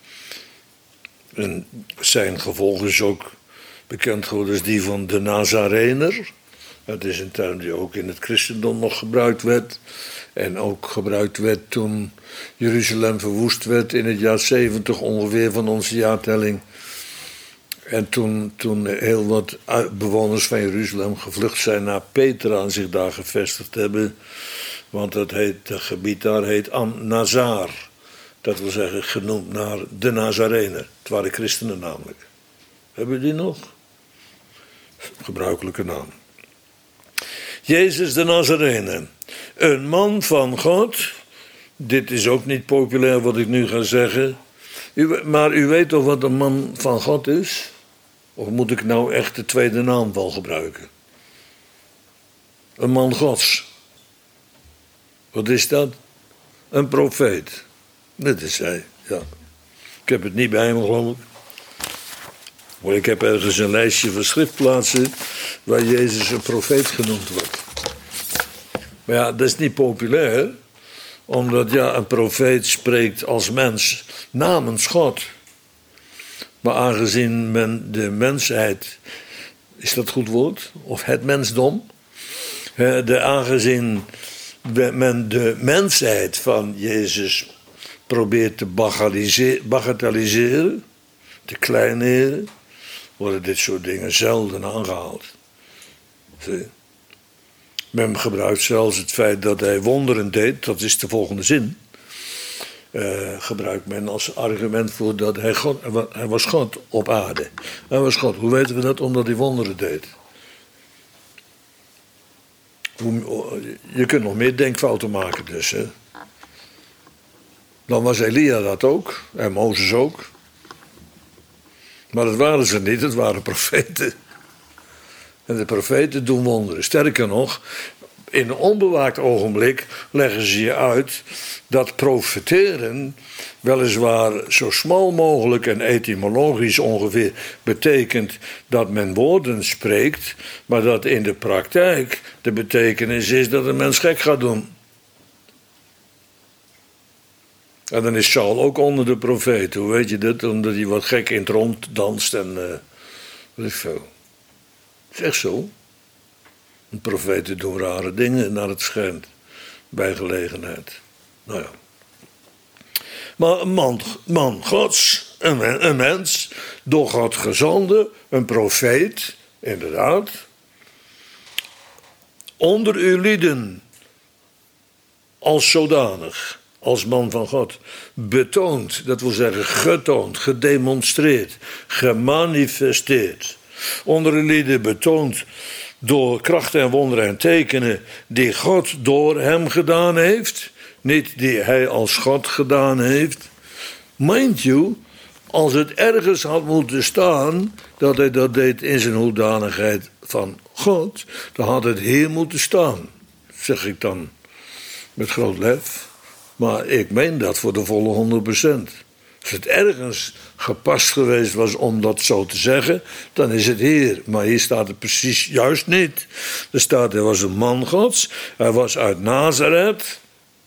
En zijn gevolg is ook bekend geworden als die van de Nazarener. Dat is een term die ook in het christendom nog gebruikt werd. En ook gebruikt werd toen Jeruzalem verwoest werd in het jaar zeventig ongeveer van onze jaartelling. En toen, toen heel wat bewoners van Jeruzalem gevlucht zijn naar Petra en zich daar gevestigd hebben. Want dat heet, het gebied daar heet Am-Nazar. Dat wil zeggen genoemd naar de Nazarener. Het waren christenen namelijk. Hebben we die nog? Gebruikelijke naam. Jezus de Nazarener. Een man van God. Dit is ook niet populair wat ik nu ga zeggen. U, maar u weet toch wat een man van God is? Of moet ik nou echt de tweede naam wel gebruiken? Een man Gods. Wat is dat? Een profeet. Dat is hij, ja. Ik heb het niet bij me, geloof ik. Maar ik heb ergens een lijstje van schriftplaatsen waar Jezus een profeet genoemd wordt. Maar ja, dat is niet populair, omdat ja, een profeet spreekt als mens namens God. Maar aangezien men de mensheid, is dat goed woord? Of het mensdom? De, aangezien men de mensheid van Jezus probeert te bagatelliseren, te kleineren, worden dit soort dingen zelden aangehaald. Zie? Men gebruikt zelfs het feit dat hij wonderen deed, dat is de volgende zin. Uh, gebruikt men als argument voor dat hij, God, hij was God op aarde. Hij was God. Hoe weten we dat? Omdat hij wonderen deed. Je kunt nog meer denkfouten maken dus. Hè? Dan was Elia dat ook. En Mozes ook. Maar dat waren ze niet, het waren profeten. En de profeten doen wonderen. Sterker nog, in een onbewaakt ogenblik leggen ze je uit dat profeteren weliswaar zo smal mogelijk en etymologisch ongeveer betekent dat men woorden spreekt, maar dat in de praktijk de betekenis is dat een mens gek gaat doen. En dan is Saul ook onder de profeten. Hoe weet je dat? Omdat hij wat gek in het rond danst en uh, wat is veel. Het is echt zo. Een profeten doen rare dingen naar het schijnt. Bij gelegenheid. Nou ja. Maar een man, man gods, een, een mens, door God gezonden, een profeet, inderdaad. Onder uw lieden, als zodanig, als man van God, betoond, dat wil zeggen getoond, gedemonstreerd, gemanifesteerd. Onder uw lieden betoond door krachten en wonderen en tekenen die God door hem gedaan heeft, niet die hij als God gedaan heeft. Mind you, als het ergens had moeten staan dat hij dat deed in zijn hoedanigheid van God, dan had het hier moeten staan, zeg ik dan met groot lef. Maar ik meen dat voor de volle honderd procent. Als het ergens gepast geweest was om dat zo te zeggen, dan is het hier. Maar hier staat het precies juist niet. Er staat, hij was een man Gods, hij was uit Nazareth.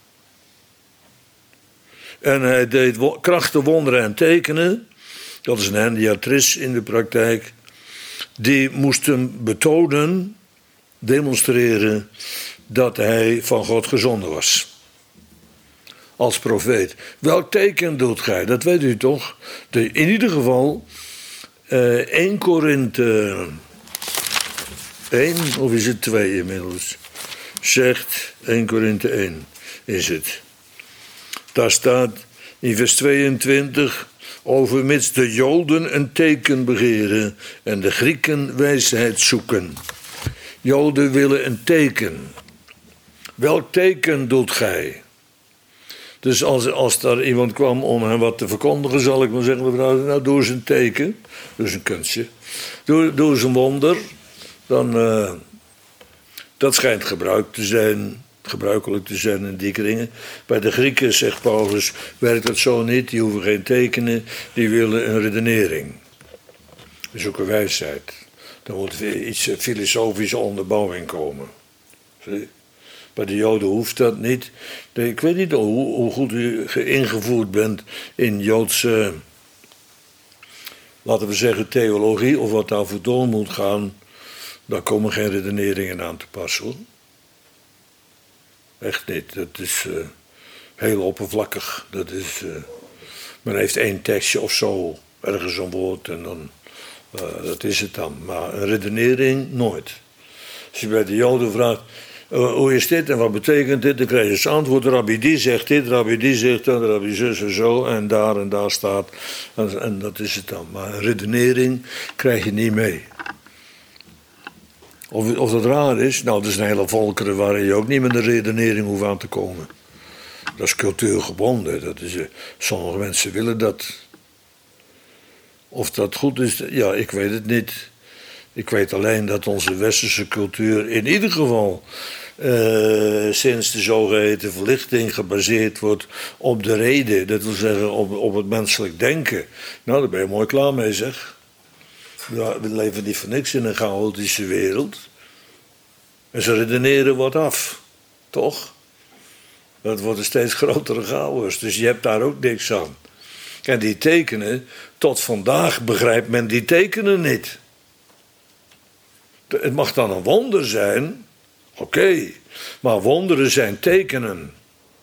En hij deed krachten, wonderen en tekenen. Dat is een hendiatris in de praktijk. Die moesten betonen, demonstreren dat hij van God gezonden was. Als profeet. Welk teken doet gij? Dat weet u toch? De, in ieder geval uh, één Korinthe één, of is het twee inmiddels? Zegt één Korinthe één is het. Daar staat in vers tweeëntwintig: overmits de Joden een teken begeren en de Grieken wijsheid zoeken. Joden willen een teken. Welk teken doet gij? Dus als, als daar iemand kwam om hem wat te verkondigen, zal ik maar zeggen, nou doe eens een teken, doe eens een kunstje, doe, doe eens een wonder, dan, uh, dat schijnt gebruik te zijn, gebruikelijk te zijn in die kringen. Bij de Grieken, zegt Paulus, werkt dat zo niet, die hoeven geen tekenen, die willen een redenering. Die zoeken wijsheid. Er moet iets filosofische onderbouwing komen. Zie? Bij de Joden hoeft dat niet. Ik weet niet hoe, hoe goed u ingevoerd bent in Joodse, laten we zeggen, theologie, of wat daar voor door moet gaan. Daar komen geen redeneringen aan te passen, hoor. Echt niet. Dat is uh, heel oppervlakkig. Dat is, uh, men heeft één tekstje of zo, ergens een woord en dan, uh, dat is het dan. Maar een redenering, nooit. Als je bij de Joden vraagt, Uh, hoe is dit en wat betekent dit? Dan krijg je het antwoord. Rabbi die zegt dit, Rabbi die zegt dat, Rabbi zus en zo. En daar en daar staat. En, en dat is het dan. Maar een redenering krijg je niet mee. Of, of dat raar is? Nou, er zijn hele volkeren waarin je ook niet met een redenering hoeft aan te komen. Dat is cultuurgebonden. Dat is, uh, sommige mensen willen dat. Of dat goed is, ja, ik weet het niet. Ik weet alleen dat onze westerse cultuur in ieder geval Uh, sinds de zogeheten verlichting gebaseerd wordt op de reden, dat wil zeggen op, op het menselijk denken. Nou, daar ben je mooi klaar mee, zeg. Ja, we leven niet voor niks in een chaotische wereld. En ze redeneren wat af, toch? Dat wordt een steeds grotere chaos, dus je hebt daar ook niks aan. En die tekenen, tot vandaag begrijpt men die tekenen niet. Het mag dan een wonder zijn, oké, okay, maar wonderen zijn tekenen.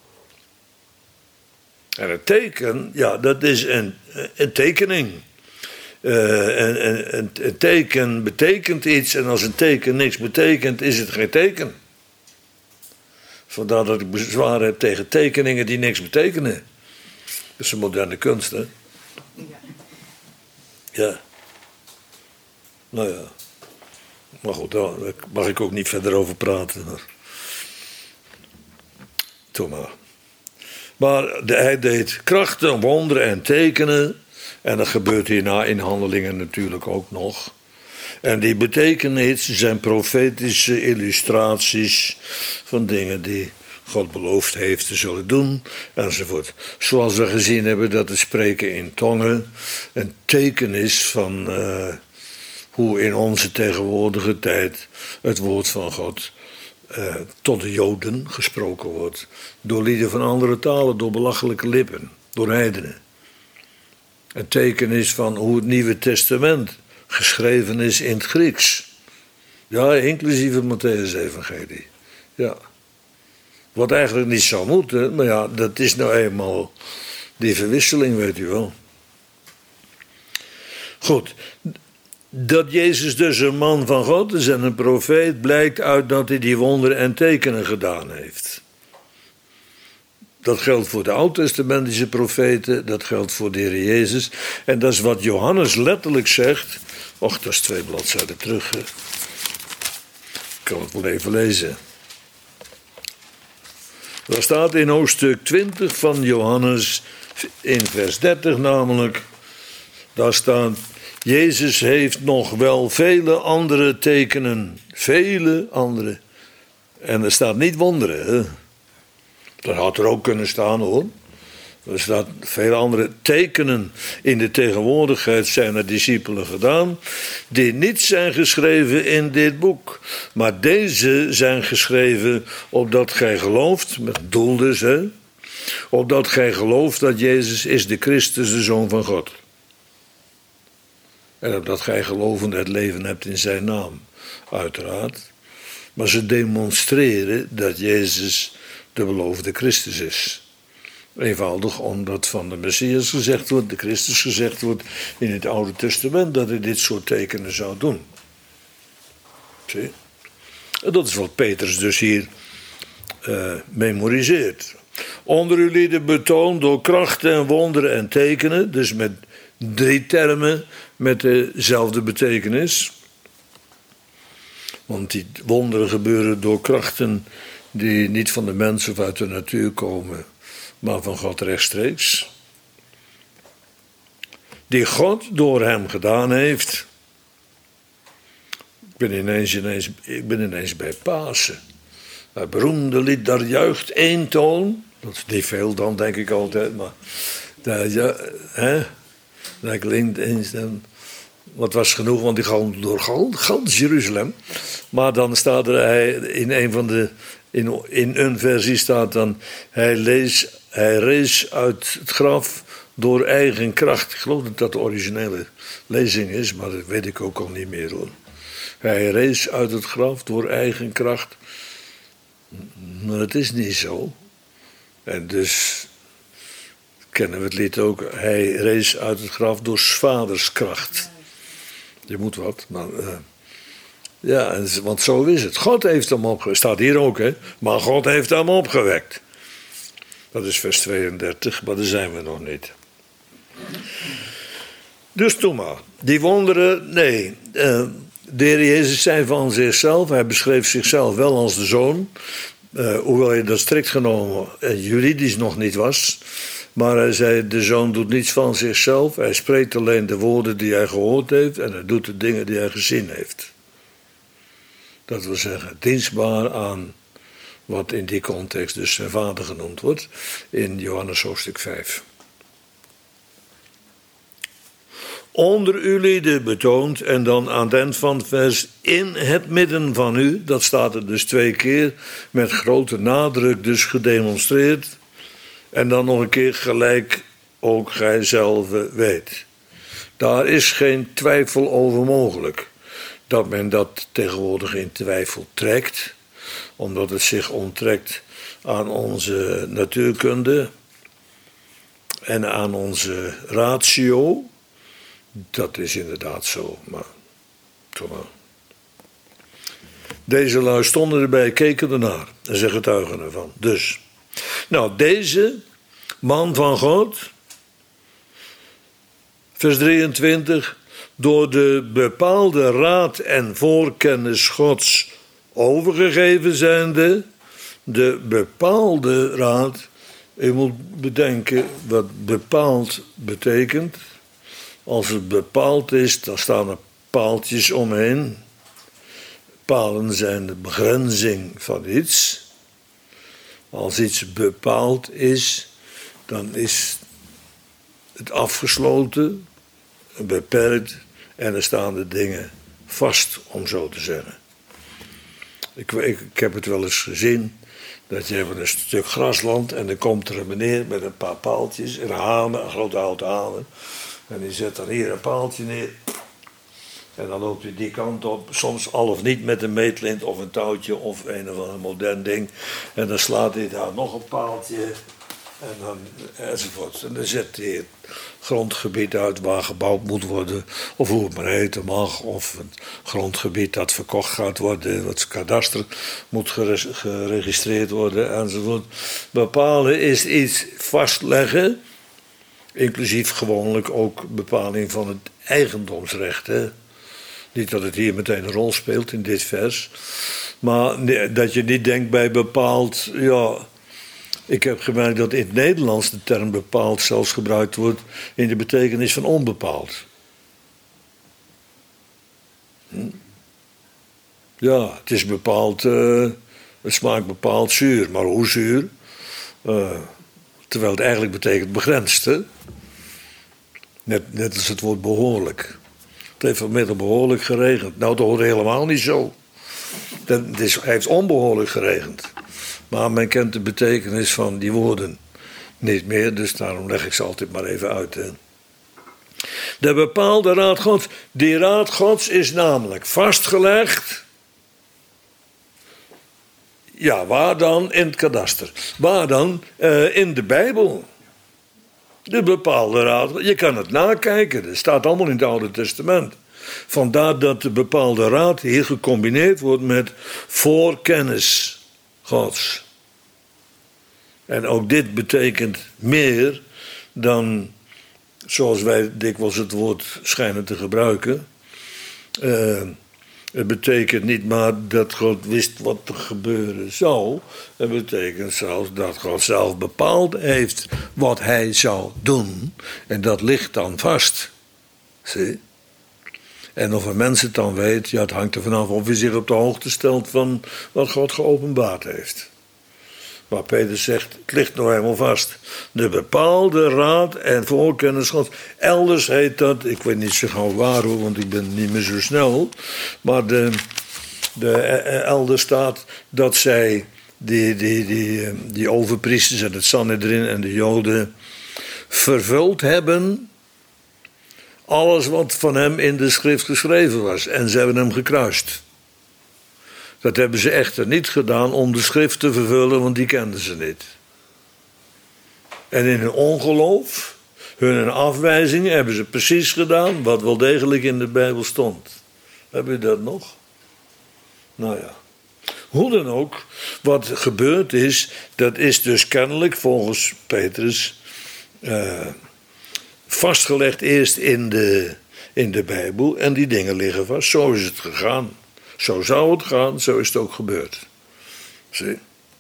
En een teken, ja, dat is een, een tekening. Uh, een, een, een teken betekent iets en als een teken niks betekent, is het geen teken. Vandaar dat ik bezwaar heb tegen tekeningen die niks betekenen. Dat is een moderne kunst, hè? Ja. Nou ja. Maar goed, daar mag ik ook niet verder over praten. Toch maar. Maar hij deed krachten, wonderen en tekenen. En dat gebeurt hierna in Handelingen natuurlijk ook nog. En die betekenis zijn profetische illustraties van dingen die God beloofd heeft te zullen doen, enzovoort. Zoals we gezien hebben dat het spreken in tongen een teken is van uh, hoe in onze tegenwoordige tijd het woord van God uh, tot de Joden gesproken wordt. Door lieden van andere talen, door belachelijke lippen, door heidenen. Een teken is van hoe het Nieuwe Testament geschreven is in het Grieks. Ja, inclusief het Mattheüs-evangelie. Ja. Wat eigenlijk niet zou moeten, maar ja, dat is nou eenmaal die verwisseling, weet u wel. Goed. Dat Jezus dus een man van God is en een profeet, blijkt uit dat hij die wonderen en tekenen gedaan heeft. Dat geldt voor de oud-testamentische profeten, dat geldt voor de Heer Jezus. En dat is wat Johannes letterlijk zegt. Och, dat is twee bladzijden terug. Hè. Ik kan het wel even lezen. Daar staat in hoofdstuk twintig van Johannes, in vers dertig namelijk, daar staat: Jezus heeft nog wel vele andere tekenen, vele andere. En er staat niet wonderen, hè. Dat had er ook kunnen staan, hoor. Er staat vele andere tekenen in de tegenwoordigheid zijn er discipelen gedaan, die niet zijn geschreven in dit boek. Maar deze zijn geschreven opdat gij gelooft, met doel dus, hè. Opdat gij gelooft dat Jezus is de Christus, de Zoon van God. En opdat gij gelovend het leven hebt in zijn naam, uiteraard. Maar ze demonstreren dat Jezus de beloofde Christus is. Eenvoudig omdat van de Messias gezegd wordt, de Christus gezegd wordt in het Oude Testament, dat hij dit soort tekenen zou doen. Zie? En dat is wat Petrus dus hier uh, memoriseert. Onder uw lieden betoond door krachten en wonderen en tekenen, dus met drie termen met dezelfde betekenis. Want die wonderen gebeuren door krachten die niet van de mens of uit de natuur komen, maar van God rechtstreeks. Die God door hem gedaan heeft. Ik ben ineens, ineens, ik ben ineens bij Pasen. Het beroemde lied, daar juicht één toon. Dat is niet veel dan, denk ik altijd, maar daar, ja, hè, dat klinkt eens. Wat was genoeg, want die gaan door gans Jeruzalem. Maar dan staat er hij, in een van de. In, in een versie staat dan: hij, lees, hij rees uit het graf door eigen kracht. Ik geloof dat dat de originele lezing is, maar dat weet ik ook al niet meer, hoor. Hij rees uit het graf door eigen kracht. Maar het is niet zo. En dus kennen we het lied ook: hij rees uit het graf door 's vaders kracht. Je moet wat, maar uh, ja, want zo is het. God heeft hem opgewekt. Staat hier ook, hè? Maar God heeft hem opgewekt. Dat is vers tweeëndertig, maar daar zijn we nog niet. Dus toen maar. Die wonderen, nee. Uh, de Heer Jezus zei van zichzelf, hij beschreef zichzelf wel als de Zoon. Uh, hoewel hij dat strikt genomen uh, juridisch nog niet was. Maar hij zei, de Zoon doet niets van zichzelf. Hij spreekt alleen de woorden die hij gehoord heeft. En hij doet de dingen die hij gezien heeft. Dat wil zeggen, dienstbaar aan wat in die context dus zijn vader genoemd wordt. In Johannes hoofdstuk vijf. Onder uw lieden betoond. En dan aan het eind van het vers, in het midden van u. Dat staat er dus twee keer. Met grote nadruk dus gedemonstreerd. En dan nog een keer gelijk ook gij zelf weet. Daar is geen twijfel over mogelijk. Dat men dat tegenwoordig in twijfel trekt. Omdat het zich onttrekt aan onze natuurkunde. En aan onze ratio. Dat is inderdaad zo. Maar, toch maar. Deze lui stonden erbij, keken ernaar. En ze getuigen ervan. Dus. Nou, deze man van God, vers drieëntwintig, door de bepaalde raad en voorkennis Gods overgegeven zijnde, de bepaalde raad, u moet bedenken wat bepaald betekent, Als het bepaald is, dan staan er paaltjes omheen. Palen zijn de begrenzing van iets. Als iets bepaald is, dan is het afgesloten, beperkt en er staan de dingen vast, om zo te zeggen. Ik, ik, ik heb het wel eens gezien, dat je hebt een stuk grasland en dan komt er een meneer met een paar paaltjes en hanen, een grote houten hanen. En die zet dan hier een paaltje neer. En dan loopt hij die kant op, soms al of niet met een meetlint of een touwtje of een of ander modern ding. En dan slaat hij daar nog een paaltje en dan enzovoort. En dan zet hij het grondgebied uit waar gebouwd moet worden, of hoe het maar heten mag, of het grondgebied dat verkocht gaat worden, wat kadaster moet geregistreerd worden enzovoort. Bepalen is iets vastleggen, inclusief gewoonlijk ook bepaling van het eigendomsrecht, hè. Niet dat het hier meteen een rol speelt in dit vers. Maar dat je niet denkt bij bepaald. Ja, ik heb gemerkt dat in het Nederlands de term bepaald zelfs gebruikt wordt in de betekenis van onbepaald. Hm? Ja, het is bepaald. Uh, het smaakt bepaald zuur. Maar hoe zuur? Uh, terwijl het eigenlijk betekent begrensd. Hè? Net, net als het woord behoorlijk. Het heeft vanmiddag behoorlijk geregend. Nou, dat hoort helemaal niet zo. Het is, heeft onbehoorlijk geregend. Maar men kent de betekenis van die woorden niet meer. Dus daarom leg ik ze altijd maar even uit. Hè. De bepaalde raad Gods. Die raad Gods is namelijk vastgelegd. Ja, waar dan? In het kadaster. Waar dan? Uh, in de Bijbel. De bepaalde raad. Je kan het nakijken. Dat staat allemaal in het Oude Testament. Vandaar dat de bepaalde raad hier gecombineerd wordt met voorkennis Gods. En ook dit betekent meer dan, zoals wij dikwijls het woord schijnen te gebruiken. Uh, het betekent niet maar dat God wist wat er gebeuren zou. Het betekent zelfs dat God zelf bepaald heeft wat hij zou doen. En dat ligt dan vast. Zie? En of een mens het dan weet, ja, het hangt er vanaf of hij zich op de hoogte stelt van wat God geopenbaard heeft. Maar Peter zegt, het ligt nog helemaal vast. De bepaalde raad en voorkennis Gods. Elders heet dat, ik weet niet zo gauw waar hoor, want ik ben niet meer zo snel. Maar de, de, elders staat dat zij, die, die, die, die overpriesters en het Sanhedrin en de Joden, vervuld hebben alles wat van hem in de schrift geschreven was. En ze hebben hem gekruist. Dat hebben ze echter niet gedaan om de schrift te vervullen, want die kenden ze niet. En in hun ongeloof, hun afwijzing, hebben ze precies gedaan wat wel degelijk in de Bijbel stond. Heb je dat nog? Nou ja. Hoe dan ook, wat gebeurd is, dat is dus kennelijk volgens Petrus uh, vastgelegd eerst in de, in de Bijbel en die dingen liggen vast. Zo is het gegaan. Zo zou het gaan, zo is het ook gebeurd. Zie?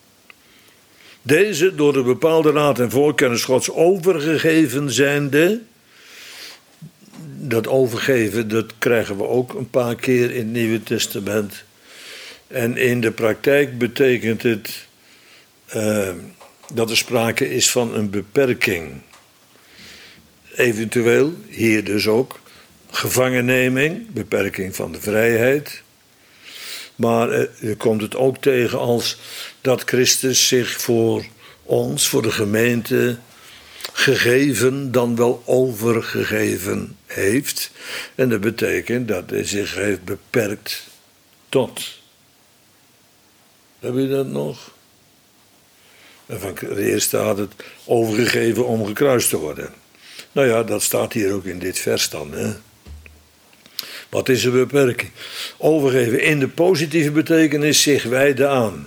Deze door de bepaalde raad en voorkennis Gods overgegeven zijnde. Dat overgeven, dat krijgen we ook een paar keer in het Nieuwe Testament. En in de praktijk betekent het uh, dat er sprake is van een beperking. Eventueel, hier dus ook, gevangenneming, beperking van de vrijheid. Maar uh, je komt het ook tegen als dat Christus zich voor ons, voor de gemeente, gegeven, dan wel overgegeven heeft. En dat betekent dat hij zich heeft beperkt tot. Heb je dat nog? En van de eerste staat het overgegeven om gekruist te worden. Nou ja, dat staat hier ook in dit vers dan. Hè? Wat is een beperking? Overgeven in de positieve betekenis zich wijden aan.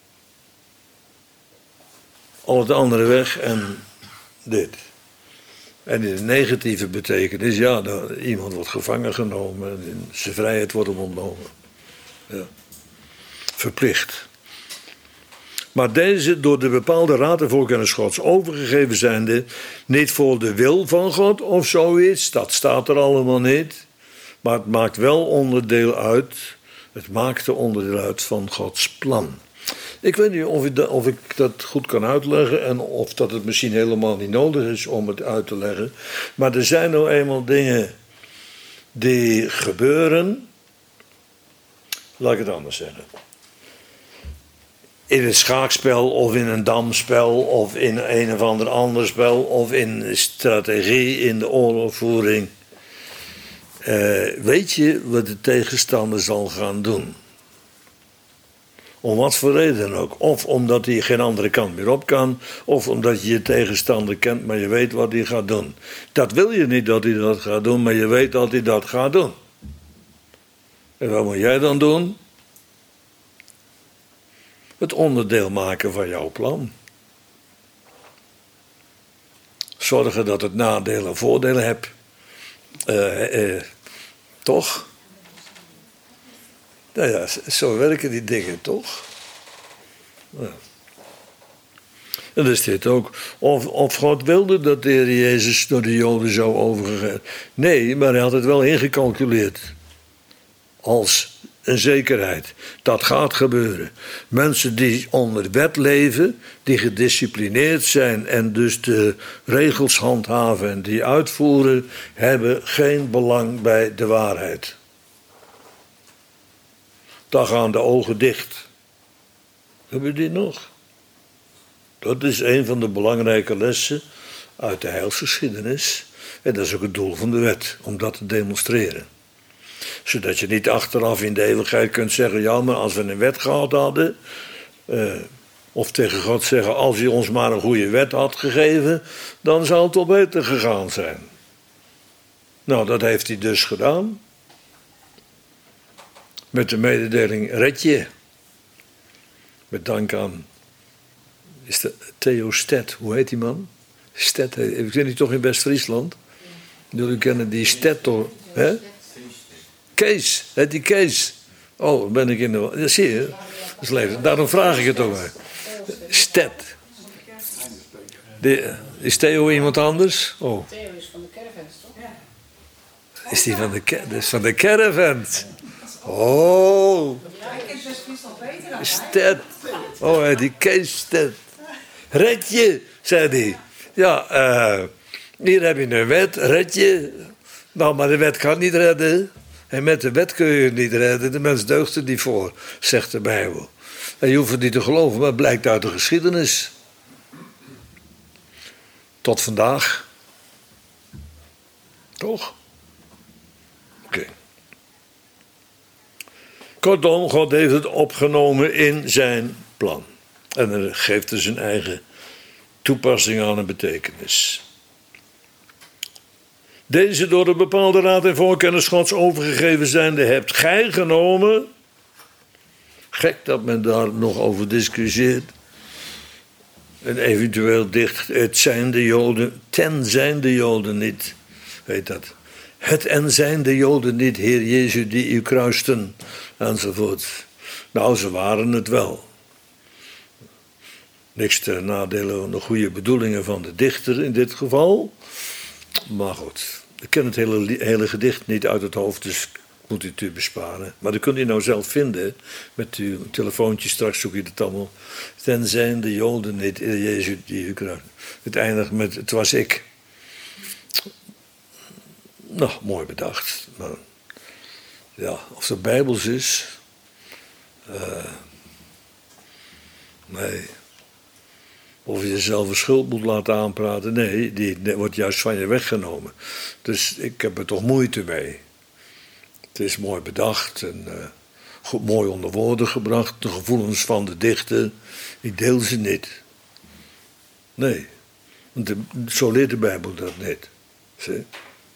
Al het andere weg en dit. En in de negatieve betekenis, ja, dat iemand wordt gevangen genomen en zijn vrijheid wordt hem ontnomen. Ja. Verplicht. Maar deze door de bepaalde raad en voorkennis Gods overgegeven zijnde, niet voor de wil van God of zoiets, dat staat er allemaal niet. Maar het maakt wel onderdeel uit, het maakte onderdeel uit van Gods plan. Ik weet niet of ik, dat, of ik dat goed kan uitleggen en of dat het misschien helemaal niet nodig is om het uit te leggen. Maar er zijn nou eenmaal dingen die gebeuren. Laat ik het anders zeggen. In een schaakspel of in een damspel of in een of ander ander spel of in strategie, in de oorlogvoering. Uh, weet je wat de tegenstander zal gaan doen? Om wat voor reden ook. Of omdat hij geen andere kant meer op kan. Of omdat je je tegenstander kent, maar je weet wat hij gaat doen. Dat wil je niet dat hij dat gaat doen, maar je weet dat hij dat gaat doen. En wat moet jij dan doen? Het onderdeel maken van jouw plan. Zorgen dat het nadelen en voordelen hebt. Uh, uh, toch? Nou ja, zo werken die dingen, toch? Ja. En dat is dit ook. Of, of God wilde dat de Heer Jezus door de Joden zou overgegeven. Nee, maar hij had het wel ingecalculeerd. Als een zekerheid. Dat gaat gebeuren. Mensen die onder wet leven, die gedisciplineerd zijn en dus de regels handhaven en die uitvoeren, hebben geen belang bij de waarheid. Dan gaan de ogen dicht. Hebben we die nog? Dat is een van de belangrijke lessen uit de heilsgeschiedenis. En dat is ook het doel van de wet, om dat te demonstreren. Zodat je niet achteraf in de eeuwigheid kunt zeggen, ja, maar als we een wet gehad hadden, uh, of tegen God zeggen, als hij ons maar een goede wet had gegeven, dan zou het wel beter gegaan zijn. Nou, dat heeft hij dus gedaan. Met de mededeling, red je. Met dank aan, is de Theo Stet, hoe heet die man? Stet, ik weet niet, toch in West-Friesland? Jullie kennen die Stet toch, hè? Kees, heet die Kees. Oh, ben ik in de... Dat zie je, dat is leven. Daarom vraag ik het ook maar. Stet. De, is Theo iemand anders? Oh. Theo is van de caravans, toch? Is die van de, is van de caravans? Oh. Stet. Oh, die Kees Stet. Red je, zei hij. Ja, uh, hier heb je een wet, red je. Nou, maar de wet kan niet redden. En met de wet kun je het niet redden. De mens deugt er niet voor, zegt de Bijbel. En je hoeft het niet te geloven, maar het blijkt uit de geschiedenis. Tot vandaag. Toch? Oké. Okay. Kortom, God heeft het opgenomen in zijn plan. En er geeft er zijn eigen toepassing aan en betekenis. Deze door de bepaalde raad en voorkennis Gods overgegeven zijnde hebt gij genomen. Gek dat men daar nog over discussieert. En eventueel dicht, het zijn de Joden, ten zijn de Joden niet. Weet dat. Het en zijn de Joden niet, Heer Jezus, die u kruisten, enzovoort. Nou, ze waren het wel. Niks ten nadele van de goede bedoelingen van de dichter in dit geval. Maar goed, ik ken het hele, hele gedicht niet uit het hoofd, dus moet u het u besparen. Maar dat kunt u nou zelf vinden. Met uw telefoontje, straks zoek je het allemaal. Ten zijn de Joden niet, Heer Jezus, die u kruisten. Het eindigt met, het was ik. Nou, mooi bedacht. Maar ja, of het Bijbels is. Uh, nee. Of je jezelf een schuld moet laten aanpraten. Nee, die wordt juist van je weggenomen. Dus ik heb er toch moeite mee. Het is mooi bedacht en uh, goed, mooi onder woorden gebracht. De gevoelens van de dichter, ik deel ze niet. Nee, want de, zo leert de Bijbel dat niet. Zie?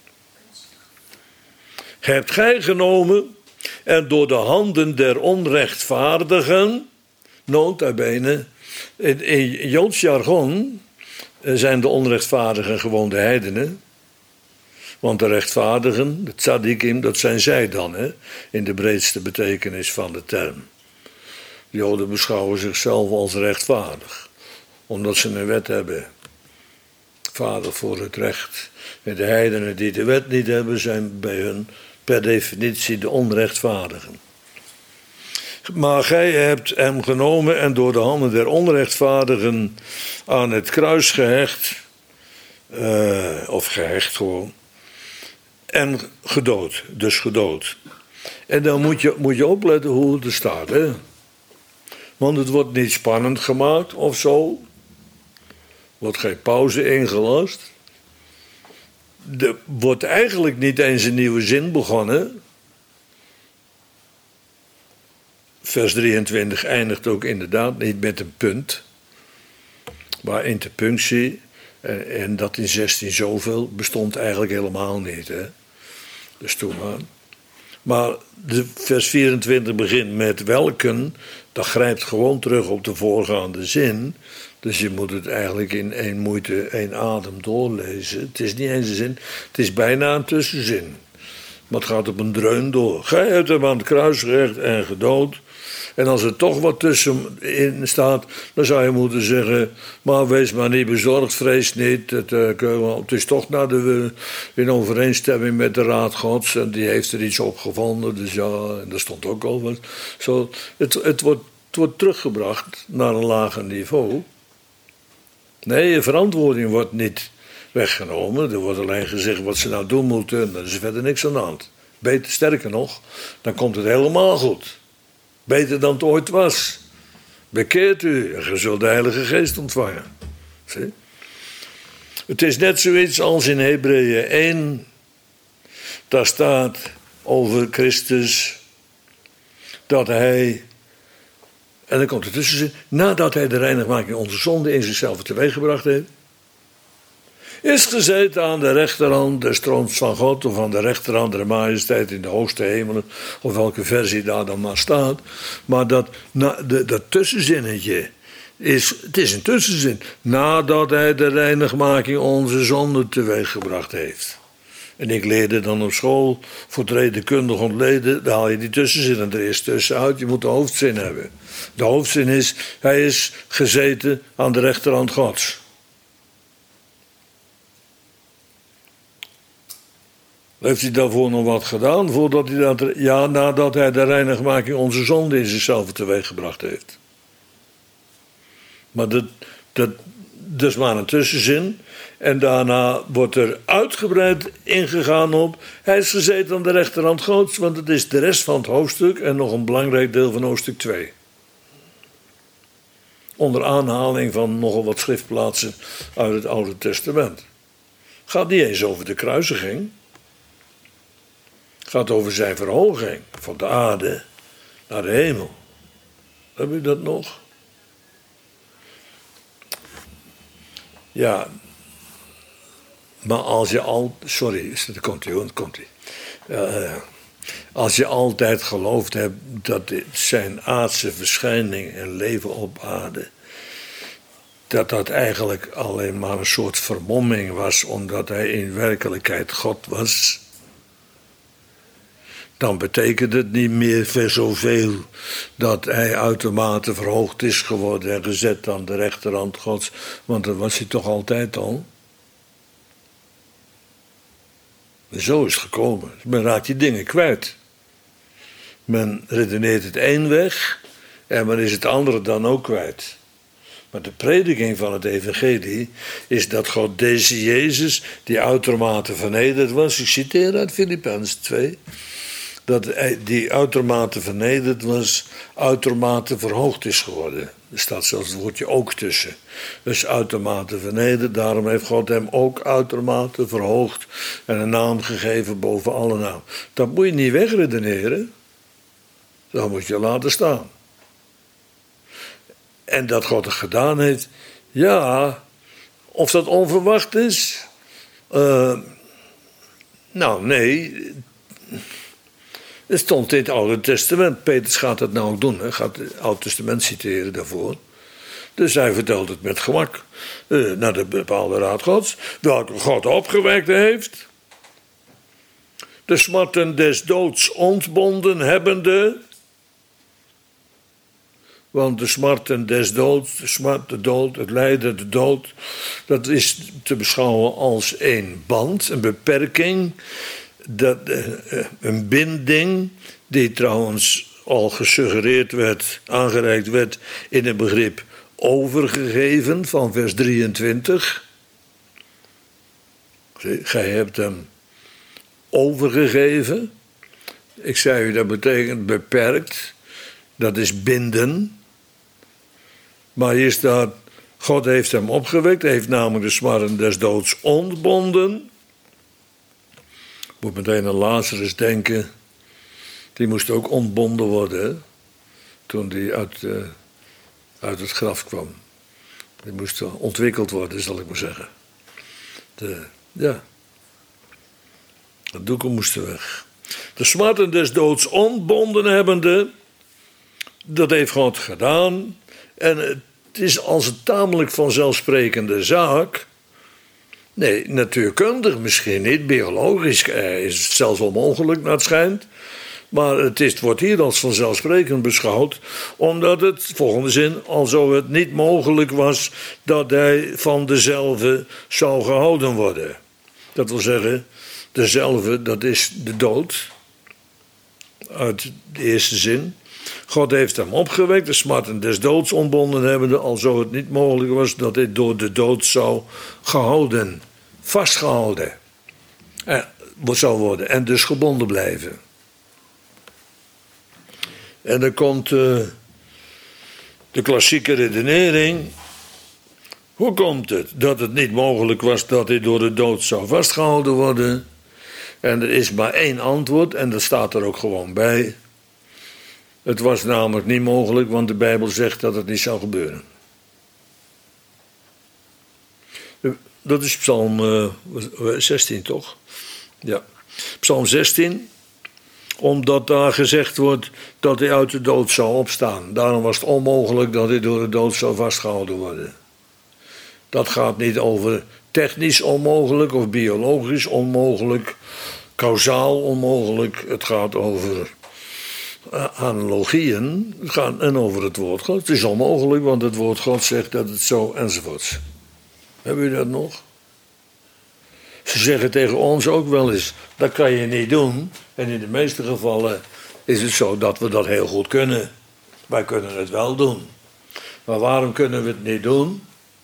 Hebt gij genomen en door de handen der onrechtvaardigen, nota bene, in, in Joods jargon zijn de onrechtvaardigen gewoon de heidenen. Want de rechtvaardigen, de tzadikim, dat zijn zij dan, hè, in de breedste betekenis van de term. De Joden beschouwen zichzelf als rechtvaardig, omdat ze een wet hebben. Vader voor het recht. En de heidenen die de wet niet hebben, zijn bij hun per definitie de onrechtvaardigen. Maar gij hebt hem genomen en door de handen der onrechtvaardigen aan het kruis gehecht, uh, of gehecht gewoon, en gedood, dus gedood. En dan moet je, moet je opletten hoe het er staat, hè. Want het wordt niet spannend gemaakt of zo. Wordt geen pauze ingelast. Er wordt eigenlijk niet eens een nieuwe zin begonnen. Vers drieëntwintig eindigt ook inderdaad niet met een punt. Maar interpunctie, en, en dat in zestien zoveel, bestond eigenlijk helemaal niet. Hè? Dus toen maar. Maar de vers vierentwintig begint met welken. Dat grijpt gewoon terug op de voorgaande zin. Dus je moet het eigenlijk in één moeite, één adem doorlezen. Het is niet eens een zin, het is bijna een tussenzin. Maar het gaat op een dreun door. Gij hebt hem aan het kruis gehecht en gedood. En als er toch wat tussenin staat, dan zou je moeten zeggen, maar wees maar niet bezorgd, vrees niet. Het, uh, het is toch naar de, in overeenstemming met de Raad Gods en die heeft er iets op gevonden. Dus ja, en daar stond ook al wat. Zo, het, het, wordt, het wordt teruggebracht naar een lager niveau. Nee, je verantwoording wordt niet weggenomen. Er wordt alleen gezegd wat ze nou doen moeten en er is verder niks aan de hand. Beter, sterker nog, dan komt het helemaal goed. Beter dan het ooit was. Bekeert u en je zult de Heilige Geest ontvangen. Zie? Het is net zoiets als in Hebreeën één. Daar staat over Christus dat hij, en dan komt er tussen, nadat hij de reinigmaking onze zonde in zichzelf teweeggebracht heeft, is gezeten aan de rechterhand des troons van God, of aan de rechterhand der majesteit in de hoogste hemelen, of welke versie daar dan maar staat. Maar dat, na, de, dat tussenzinnetje, is, het is een tussenzin, nadat hij de reinigmaking onze zonde teweeggebracht heeft. En ik leerde dan op school, voor het redenkundig ontleden, daar haal je die tussenzinnen er eerst tussenuit, je moet de hoofdzin hebben. De hoofdzin is, hij is gezeten aan de rechterhand Gods. Heeft hij daarvoor nog wat gedaan? Voordat hij dat, ja, nadat hij de reinigmaking onze zonde in zichzelf teweeggebracht heeft. Maar dat, dat, dat is maar een tussenzin. En daarna wordt er uitgebreid ingegaan op, hij is gezeten aan de rechterhand Gods, want het is de rest van het hoofdstuk en nog een belangrijk deel van hoofdstuk twee. Onder aanhaling van nogal wat schriftplaatsen uit het Oude Testament. Het gaat niet eens over de kruisiging. Het gaat over zijn verhoging van de aarde naar de hemel. Heb je dat nog? Ja, maar als je al... Sorry, daar komt hij, daar komt hij. Uh, als je altijd geloofd hebt dat dit zijn aardse verschijning en leven op aarde, dat dat eigenlijk alleen maar een soort vermomming was, omdat hij in werkelijkheid God was, dan betekent het niet meer voor zoveel dat hij uitermate verhoogd is geworden en gezet aan de rechterhand Gods, want dat was hij toch altijd al. En zo is het gekomen. Men raakt die dingen kwijt. Men redeneert het een weg en men is het andere dan ook kwijt. Maar de prediking van het evangelie is dat God deze Jezus, die uitermate vernederd was, ik citeer uit Filippenzen twee, dat hij die uitermate vernederd was, uitermate verhoogd is geworden. Er staat zelfs het woordje ook tussen. Dus uitermate vernederd, daarom heeft God hem ook uitermate verhoogd en een naam gegeven boven alle naam. Dat moet je niet wegredeneren. Dat moet je laten staan. En dat God het gedaan heeft, ja, of dat onverwacht is? Uh, nou, nee. Het stond in het Oude Testament. Petrus gaat dat nou ook doen. Hij gaat het Oude Testament citeren daarvoor. Dus hij vertelt het met gemak uh, naar de bepaalde raad Gods, welke God opgewekt heeft. De smarten des doods ontbonden hebbende. Want de smarten des doods, de smart, de dood, het lijden, de dood, dat is te beschouwen als één band, een beperking, dat, uh, een binding, die trouwens al gesuggereerd werd, aangereikt werd in het begrip overgegeven van vers drieëntwintig. Gij hebt hem overgegeven. Ik zei u, dat betekent beperkt. Dat is binden. Maar hier staat, God heeft hem opgewekt. Hij heeft namelijk de smarten des doods ontbonden. Moet meteen aan Lazarus denken. Die moest ook ontbonden worden, hè? Toen hij uit, uh, uit het graf kwam. Die moest ontwikkeld worden, zal ik maar zeggen. De, ja. De doeken moesten weg. De smarten des doods ontbonden hebbende, dat heeft God gedaan. En het is als een tamelijk vanzelfsprekende zaak. Nee, natuurkundig misschien niet, biologisch is het zelfs onmogelijk, naar het schijnt. Maar het, is, het wordt hier als vanzelfsprekend beschouwd, omdat het, volgende zin, alzo het niet mogelijk was dat hij van dezelfde zou gehouden worden. Dat wil zeggen, dezelfde, dat is de dood, uit de eerste zin. God heeft hem opgewekt, de smarten des doods ontbonden hebbende, alzo het niet mogelijk was dat hij door de dood zou gehouden, vastgehouden eh, zou worden en dus gebonden blijven. En dan komt uh, de klassieke redenering. Hoe komt het dat het niet mogelijk was dat hij door de dood zou vastgehouden worden? En er is maar één antwoord en dat staat er ook gewoon bij. Het was namelijk niet mogelijk, want de Bijbel zegt dat het niet zou gebeuren. Dat is Psalm uh, zestien, toch? Ja. Psalm zestien. Omdat daar gezegd wordt dat hij uit de dood zou opstaan. Daarom was het onmogelijk dat hij door de dood zou vastgehouden worden. Dat gaat niet over technisch onmogelijk of biologisch onmogelijk, kausaal onmogelijk. Het gaat over analogieën het gaat, en over het woord God. Het is onmogelijk, want het woord God zegt dat het zo enzovoorts. Hebben jullie dat nog? Ze zeggen tegen ons ook wel eens, dat kan je niet doen. En in de meeste gevallen is het zo dat we dat heel goed kunnen. Wij kunnen het wel doen. Maar waarom kunnen we het niet doen?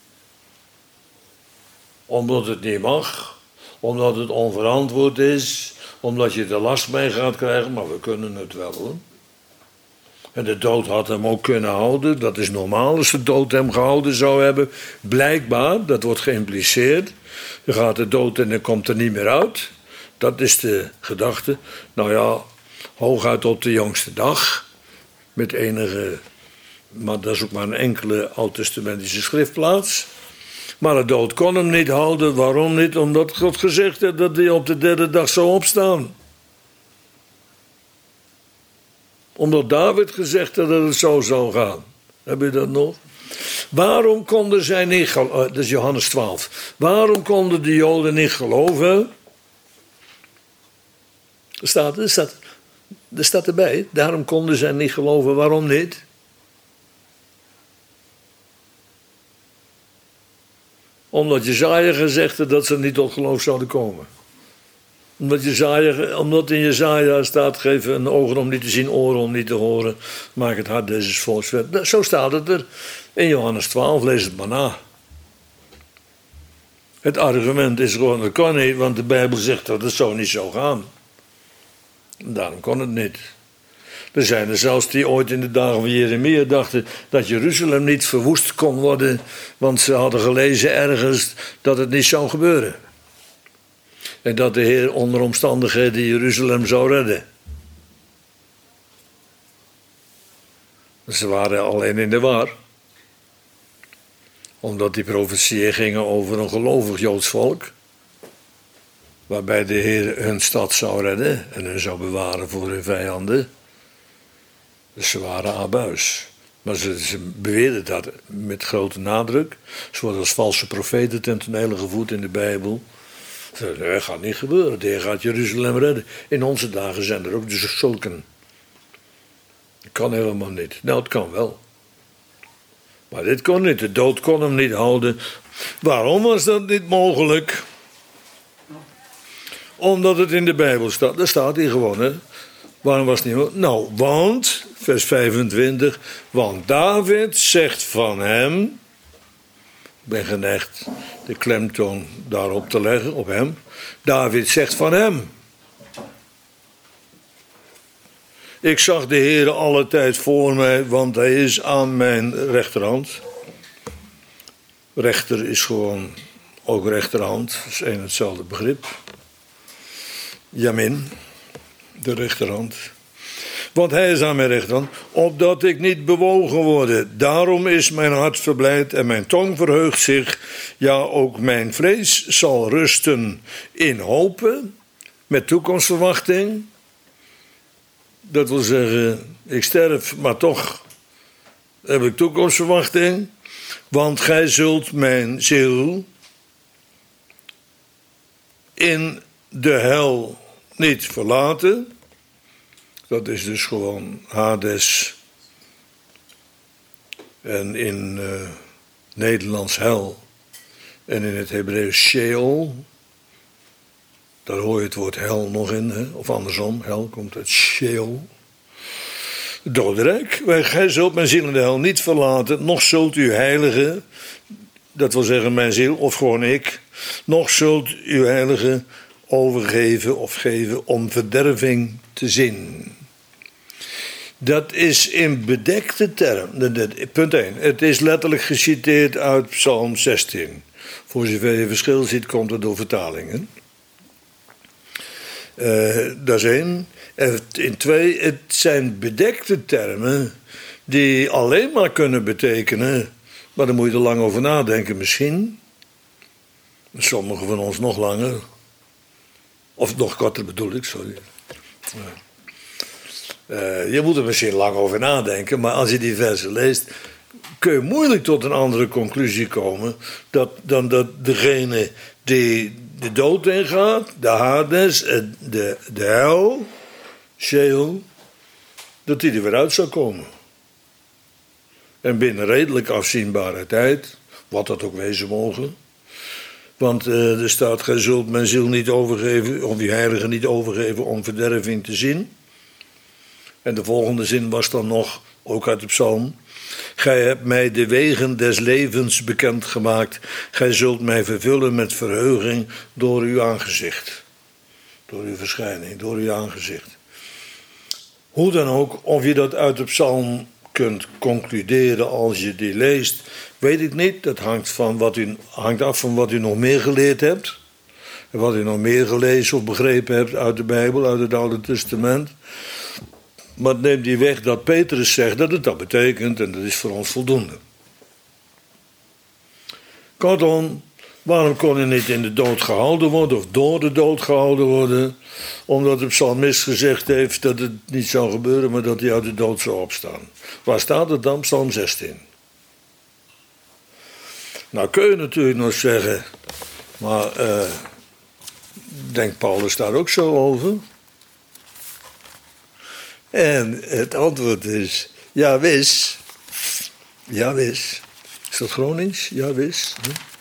Omdat het niet mag. Omdat het onverantwoord is. Omdat je er last mee gaat krijgen. Maar we kunnen het wel doen. En de dood had hem ook kunnen houden. Dat is normaal als de dood hem gehouden zou hebben. Blijkbaar, dat wordt geïmpliceerd. Dan gaat de dood en dan komt er niet meer uit. Dat is de gedachte. Nou ja, hooguit op de jongste dag. Met enige, maar dat is ook maar een enkele oud-testamentische schriftplaats. Maar de dood kon hem niet houden. Waarom niet? Omdat God gezegd heeft dat hij op de derde dag zou opstaan. Omdat David gezegd had dat het zo zou gaan. Heb je dat nog? Waarom konden zij niet geloven? Dat is Johannes twaalf. Waarom konden de Joden niet geloven? Er staat, er staat, er staat erbij. Daarom konden zij niet geloven. Waarom niet? Omdat Jesaja gezegd had dat ze niet tot geloof zouden komen. Omdat, Jesaja, omdat in Jesaja staat, geef een ogen om niet te zien, oren om niet te horen. Maak het hart deze volks vet. Zo staat het er in Johannes twaalf, lees het maar na. Het argument is gewoon, dat kan niet, want de Bijbel zegt dat het zo niet zou gaan. En daarom kon het niet. Er zijn er zelfs die ooit in de dagen van Jeremia dachten dat Jeruzalem niet verwoest kon worden, want ze hadden gelezen ergens dat het niet zou gebeuren. En dat de Heer onder omstandigheden Jeruzalem zou redden. Ze waren alleen in de war. Omdat die profetieën gingen over een gelovig Joods volk. Waarbij de Heer hun stad zou redden en hun zou bewaren voor hun vijanden. Dus ze waren abuis. Maar ze, ze beweerden dat met grote nadruk. Ze worden als valse profeten ten tonele gevoerd in de Bijbel. Dat gaat niet gebeuren. De Heer gaat Jeruzalem redden. In onze dagen zijn er ook dus zulken. Dat kan helemaal niet. Nou, het kan wel. Maar dit kon niet, de dood kon hem niet houden. Waarom was dat niet mogelijk? Omdat het in de Bijbel staat. Daar staat hij gewoon, hè. Waarom was het niet mogelijk? Nou, want, vers vijfentwintig... want David zegt van hem... Ik ben geneigd de klemtoon daarop te leggen, op hem. David zegt van hem... Ik zag de Heere alle tijd voor mij, want hij is aan mijn rechterhand. Rechter is gewoon ook rechterhand, dat is een en hetzelfde begrip. Jamin, de rechterhand. Want hij is aan mijn rechterhand, opdat ik niet bewogen word. Daarom is mijn hart verblijd en mijn tong verheugt zich. Ja, ook mijn vlees zal rusten in hopen, met toekomstverwachting. Dat wil zeggen, ik sterf, maar toch heb ik toekomstverwachting. Want gij zult mijn ziel in de hel niet verlaten. Dat is dus gewoon Hades. En in uh, Nederlands hel. En in het Hebreeuws Sheol. Daar hoor je het woord hel nog in, hè? Of andersom, hel komt uit Sheol. Dodenrijk, wij, gij zult mijn ziel in de hel niet verlaten, nog zult u heilige, dat wil zeggen mijn ziel, of gewoon ik, nog zult u heilige overgeven of geven om verderving te zien. Dat is in bedekte term, punt één, het is letterlijk geciteerd uit Psalm zestien. Voor zover je verschil ziet, komt het door vertalingen. Uh, dat is één. En in twee, het zijn bedekte termen die alleen maar kunnen betekenen, maar daar moet je er lang over nadenken misschien. Sommigen van ons nog langer. Of nog korter bedoel ik, sorry. Uh, je moet er misschien lang over nadenken, maar als je die versen leest, kun je moeilijk tot een andere conclusie komen dat, dan dat degene die de dood ingaat, de Hades, de, de hel, Sheol, dat die er weer uit zou komen. En binnen redelijk afzienbare tijd, wat dat ook wezen mogen. Want uh, er staat, gij zult mijn ziel niet overgeven, of die heilige niet overgeven om verderving te zien. En de volgende zin was dan nog, ook uit de psalm. Gij hebt mij de wegen des levens bekendgemaakt. Gij zult mij vervullen met verheuging door uw aangezicht. Door uw verschijning, door uw aangezicht. Hoe dan ook, of je dat uit de psalm kunt concluderen als je die leest, weet ik niet. Dat hangt, van wat u, hangt af van wat u nog meer geleerd hebt. En wat u nog meer gelezen of begrepen hebt uit de Bijbel, uit het Oude Testament. Maar het neemt die weg dat Petrus zegt dat het dat betekent en dat is voor ons voldoende. Kortom, waarom kon hij niet in de dood gehouden worden of door de dood gehouden worden? Omdat de psalmist gezegd heeft dat het niet zou gebeuren, maar dat hij uit de dood zou opstaan. Waar staat het dan? Psalm zestien. Nou kun je natuurlijk nog zeggen, maar uh, denkt Paulus daar ook zo over? En het antwoord is, ja wis. Ja wis. Is dat Gronings? Ja wis.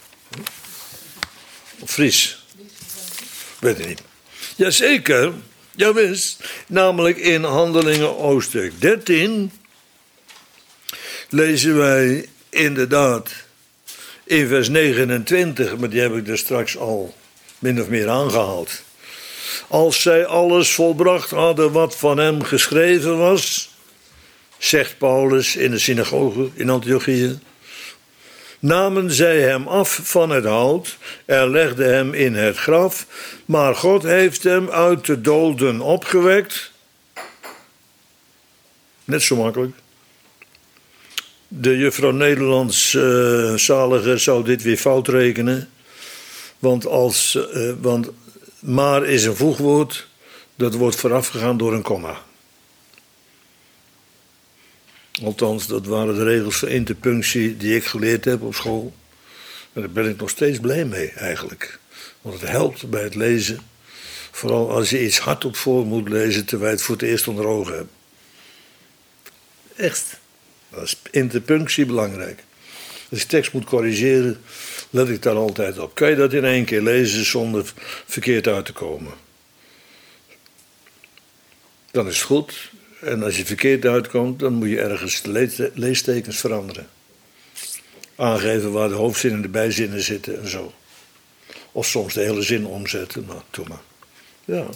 Of Fries? Weet ik niet. Jazeker, ja wis. Namelijk in Handelingen hoofdstuk dertien lezen wij inderdaad in vers negenentwintig, maar die heb ik er straks al min of meer aangehaald. Als zij alles volbracht hadden wat van hem geschreven was, zegt Paulus in de synagoge in Antiochië, namen zij hem af van het hout en legden hem in het graf, maar God heeft hem uit de doden opgewekt. Net zo makkelijk. De juffrouw Nederlands uh, zaliger zou dit weer fout rekenen, want als, uh, want maar is een voegwoord, dat wordt voorafgegaan door een komma. Althans, dat waren de regels voor interpunctie die ik geleerd heb op school. En daar ben ik nog steeds blij mee eigenlijk. Want het helpt bij het lezen. Vooral als je iets hardop voor moet lezen terwijl je het voor het eerst onder ogen hebt. Echt. Dat is interpunctie belangrijk. Als ik tekst moet corrigeren, let ik daar altijd op. Kan je dat in één keer lezen zonder verkeerd uit te komen? Dan is het goed. En als je verkeerd uitkomt, dan moet je ergens de leestekens veranderen. Aangeven waar de hoofdzinnen en de bijzinnen zitten en zo. Of soms de hele zin omzetten. Nou, doe maar. Ja.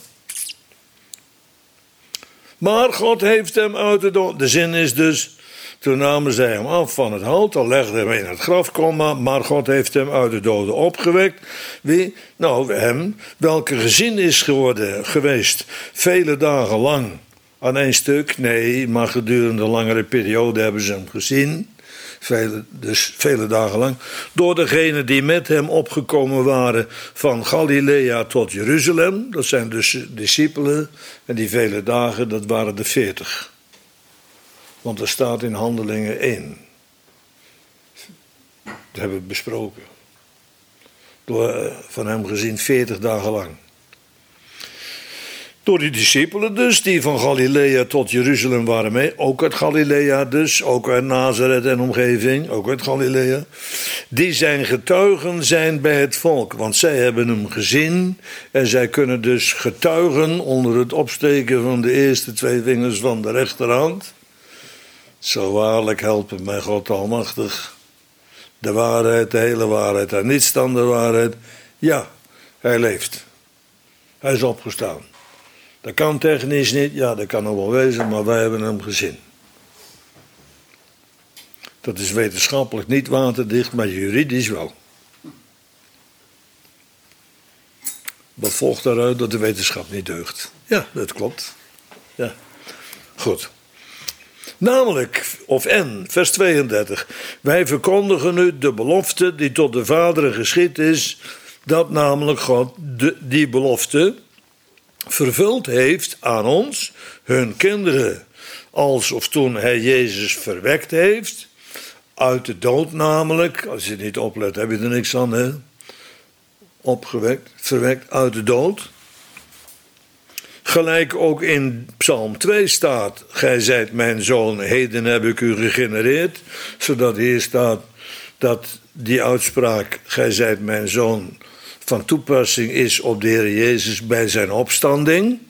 Maar God heeft hem uit de dood. De zin is dus, toen namen zij hem af van het hout, al legden hem in het graf, komma, maar God heeft hem uit de doden opgewekt. Wie? Nou, hem, welke gezien is geworden, geweest, vele dagen lang aan één stuk. Nee, maar gedurende een langere periode hebben ze hem gezien. Vele, dus vele dagen lang. Door degenen die met hem opgekomen waren van Galilea tot Jeruzalem. Dat zijn dus discipelen. En die vele dagen, dat waren de veertig. Want er staat in Handelingen één. Dat hebben we besproken. Door, van hem gezien veertig dagen lang. Door die discipelen dus, die van Galilea tot Jeruzalem waren mee. Ook uit Galilea dus, ook uit Nazareth en omgeving, ook uit Galilea. Die zijn getuigen zijn bij het volk, want zij hebben hem gezien. En zij kunnen dus getuigen onder het opsteken van de eerste twee vingers van de rechterhand. Zo waarlijk helpen mij God almachtig. De waarheid, de hele waarheid en niets dan de waarheid. Ja, hij leeft. Hij is opgestaan. Dat kan technisch niet, ja, dat kan nog wel wezen, maar wij hebben hem gezien. Dat is wetenschappelijk niet waterdicht, maar juridisch wel. Wat volgt daaruit? Dat de wetenschap niet deugt. Ja, dat klopt. Ja, goed. Namelijk, of en, vers tweeëndertig. Wij verkondigen nu de belofte die tot de vaderen geschied is, dat namelijk God de, die belofte vervuld heeft aan ons, hun kinderen, als of toen hij Jezus verwekt heeft, uit de dood namelijk, als je het niet oplet heb je er niks aan, hè? Opgewekt, verwekt uit de dood. Gelijk ook in Psalm twee staat, gij zijt mijn zoon, heden heb ik u gegenereerd, zodat hier staat dat die uitspraak, gij zijt mijn zoon, van toepassing is op de Heer Jezus bij zijn opstanding.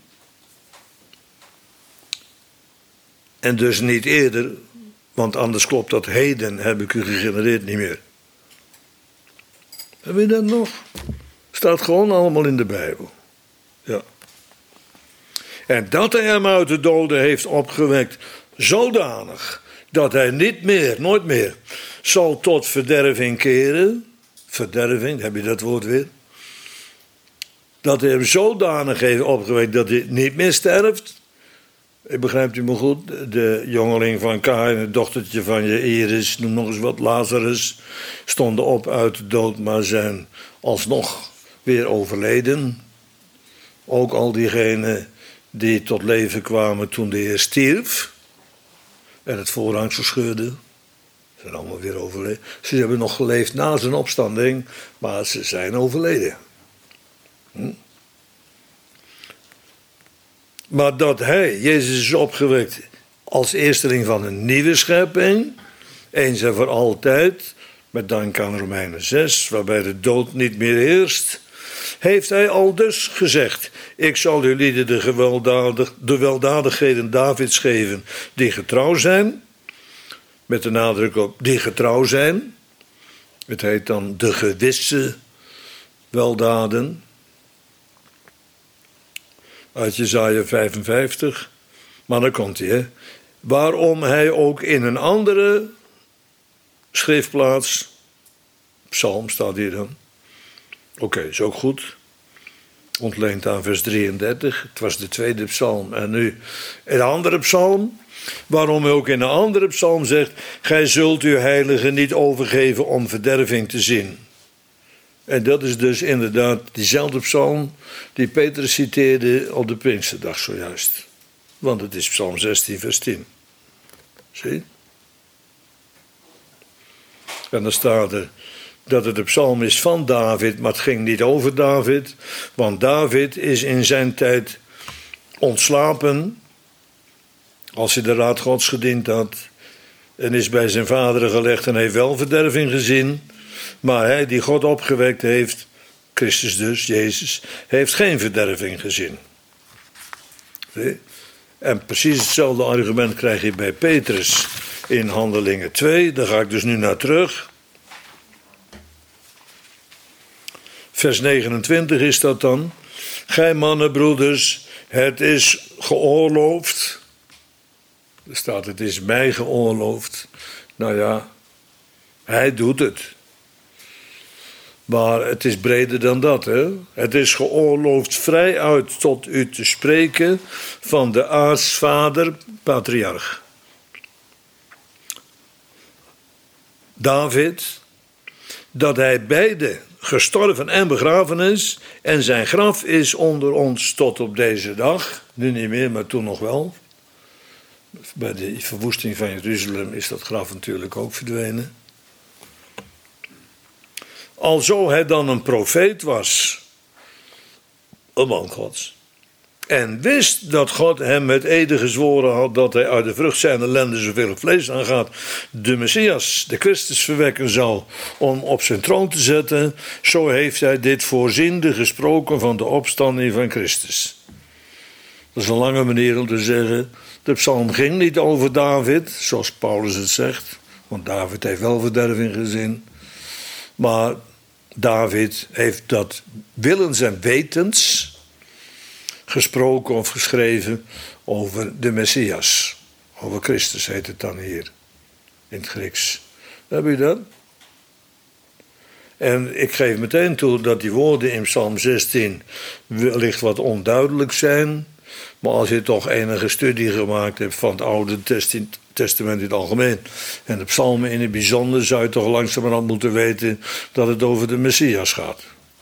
En dus niet eerder, want anders klopt dat heden heb ik u gegenereerd niet meer. Heb je dat nog? Staat gewoon allemaal in de Bijbel. Ja. En dat hij hem uit de doden heeft opgewekt, zodanig dat hij niet meer, nooit meer, zal tot verderving keren. Verderving, heb je dat woord weer? Dat hij hem zodanig heeft opgewekt dat hij niet meer sterft. Ik begrijpt u me goed? De jongeling van Kain, het dochtertje van Jairus, noem nog eens wat, Lazarus, stonden op uit de dood, maar zijn alsnog weer overleden. Ook al diegenen die tot leven kwamen toen de Heer stierf en het voorhangsel scheurde, zijn allemaal weer overleden. Ze hebben nog geleefd na zijn opstanding, maar ze zijn overleden. Hm? Maar dat hij, Jezus, is opgewekt als eersteling van een nieuwe schepping, eens en voor altijd, met dank aan Romeinen zes, waarbij de dood niet meer heerst, heeft hij al dus gezegd, ik zal jullie de, gewelddadig, de weldadigheden Davids geven die getrouw zijn, met de nadruk op die getrouw zijn. Het heet dan de gewisse weldaden. Uit Jesaja vijfenvijftig. Maar dan komt hij, hè. Waarom hij ook in een andere schriftplaats, psalm staat hier dan. Oké, okay, is ook goed. Ontleend aan vers drieëndertig. Het was de tweede psalm. En nu een andere psalm. Waarom hij ook in een andere psalm zegt, gij zult uw heilige niet overgeven om verderving te zien. En dat is dus inderdaad diezelfde psalm die Petrus citeerde op de Pinksterdag zojuist. Want het is psalm zestien vers tien. Zie? En dan staat er dat het de psalm is van David, maar het ging niet over David. Want David is in zijn tijd ontslapen, als hij de raad Gods gediend had. en is bij zijn vaderen gelegd en heeft wel verderving gezien. Maar hij die God opgewekt heeft, Christus dus, Jezus, heeft geen verderving gezien. Zie? En precies hetzelfde argument krijg je bij Petrus in Handelingen twee. Daar ga ik dus nu naar terug. Vers negenentwintig is dat dan. Gij mannen, broeders, het is geoorloofd. Er staat, het is mij geoorloofd. Nou ja, hij doet het. Maar het is breder dan dat, hè. Het is geoorloofd vrijuit tot u te spreken van de aartsvader, patriarch. David, dat hij beide gestorven en begraven is, en zijn graf is onder ons tot op deze dag. Nu niet meer, maar toen nog wel. Bij de verwoesting van Jeruzalem is dat graf natuurlijk ook verdwenen. Alzo hij dan een profeet was, een man Gods, en wist dat God hem met ede gezworen had dat hij uit de vrucht zijn ellende zoveel vlees aangaat de Messias, de Christus, verwekken zal om op zijn troon te zetten, zo heeft hij dit voorziende gesproken van de opstanding van Christus. Dat is een lange manier om te zeggen, de psalm ging niet over David, zoals Paulus het zegt, want David heeft wel verderving gezien, maar David heeft dat willens en wetens gesproken of geschreven over de Messias. Over Christus heet het dan hier in het Grieks. Heb je dat? En ik geef meteen toe dat die woorden in Psalm zestien wellicht wat onduidelijk zijn. Maar als je toch enige studie gemaakt hebt van het Oude Testament in het algemeen en de psalmen in het bijzonder, zou je toch langzamerhand moeten weten dat het over de Messias gaat.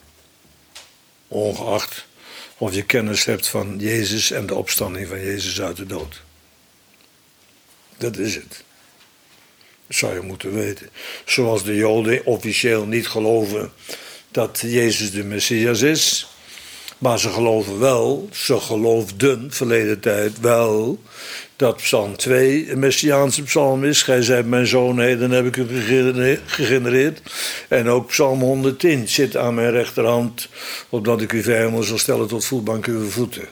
Ongeacht of je kennis hebt van Jezus en de opstanding van Jezus uit de dood. Dat is het. Dat zou je moeten weten. Zoals de Joden officieel niet geloven dat Jezus de Messias is. Maar ze geloven wel, ze geloofden verleden tijd wel, dat Psalm twee een Messiaanse psalm is. Gij zijt mijn zoon, heden heb ik u gegenereerd. En ook Psalm honderdtien zit aan mijn rechterhand, opdat ik u vijanden zal stellen tot voetbank uw voeten.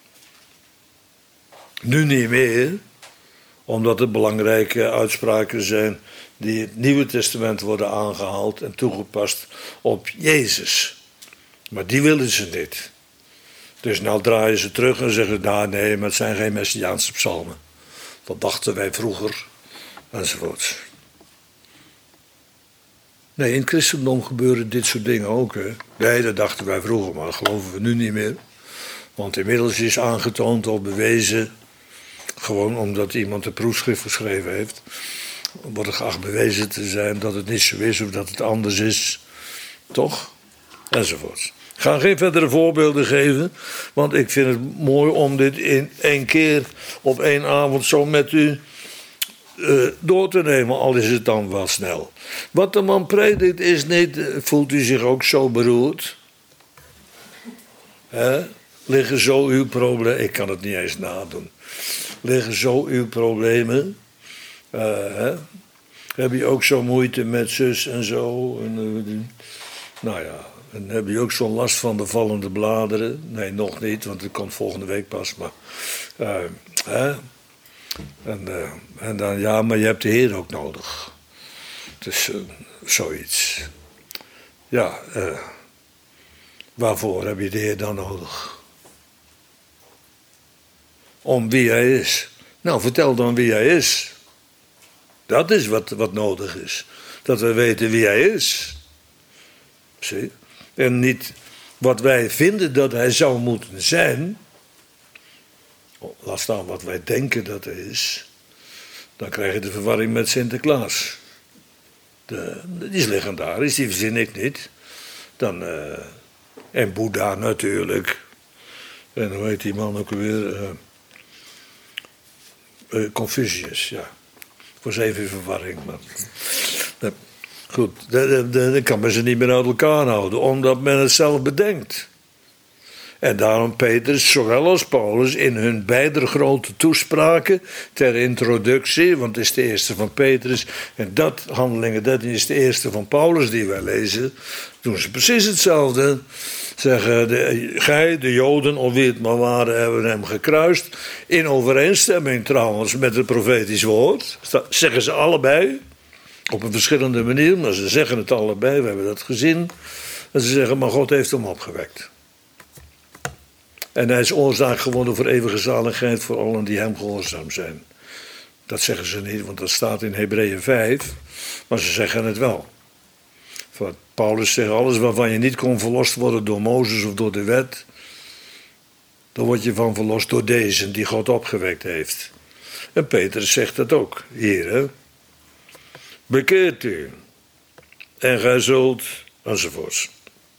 Nu niet meer, omdat het belangrijke uitspraken zijn die in het Nieuwe Testament worden aangehaald en toegepast op Jezus. Maar die willen ze niet. Dus nou draaien ze terug en zeggen, nou nee, maar het zijn geen Messiaanse psalmen. Dat dachten wij vroeger, enzovoort. Nee, in het christendom gebeuren dit soort dingen ook. Hè. Nee, dat dachten wij vroeger, maar dat geloven we nu niet meer. Want inmiddels is aangetoond of bewezen, gewoon omdat iemand een proefschrift geschreven heeft, wordt er geacht bewezen te zijn dat het niet zo is of dat het anders is. Toch? Enzovoort. Ik ga geen verdere voorbeelden geven, want ik vind het mooi om dit in één keer op één avond zo met u uh, door te nemen, al is het dan wel snel. Wat de man predikt is niet, voelt u zich ook zo beroerd? He? Liggen zo uw problemen, ik kan het niet eens nadoen, liggen zo uw problemen? Uh, hè? Heb je ook zo moeite met zus en zo? En, uh, nou ja. En heb je ook zo'n last van de vallende bladeren? Nee, nog niet, want het komt volgende week pas. Maar, uh, hè? En, uh, en dan, ja, maar je hebt de Heer ook nodig. Dus uh, zoiets. Ja, uh, waarvoor heb je de Heer dan nodig? Om wie hij is. Nou, vertel dan wie hij is. Dat is wat, wat nodig is. Dat we weten wie hij is. Zie? En niet wat wij vinden dat hij zou moeten zijn. Laat staan wat wij denken dat hij is. Dan krijg je de verwarring met Sinterklaas. De, die is legendarisch, die verzin ik niet. Dan, uh, en Boeddha natuurlijk. En hoe heet die man ook weer? Uh, uh, Confucius, ja. Ik was even in verwarring. Maar, uh, goed, dan kan men ze niet meer uit elkaar houden, omdat men het zelf bedenkt. En daarom Petrus, zowel als Paulus, in hun beide grote toespraken ter introductie, want het is de eerste van Petrus, en dat, Handelingen dertien, is de eerste van Paulus die wij lezen, doen ze precies hetzelfde. Zeggen, de, gij, de Joden, of wie het maar waren, hebben hem gekruist, in overeenstemming trouwens met het profetisch woord, dat zeggen ze allebei, op een verschillende manier, maar ze zeggen het allebei, we hebben dat gezien, en ze zeggen, maar God heeft hem opgewekt. En hij is oorzaak geworden voor eeuwige zaligheid voor allen die hem gehoorzaam zijn. Dat zeggen ze niet, want dat staat in Hebreeën vijf. Maar ze zeggen het wel. Paulus zegt, alles waarvan je niet kon verlost worden door Mozes of door de wet, dan word je van verlost door deze die God opgewekt heeft. En Petrus zegt dat ook hier. Hè? Bekeert u. En gij zult, enzovoorts.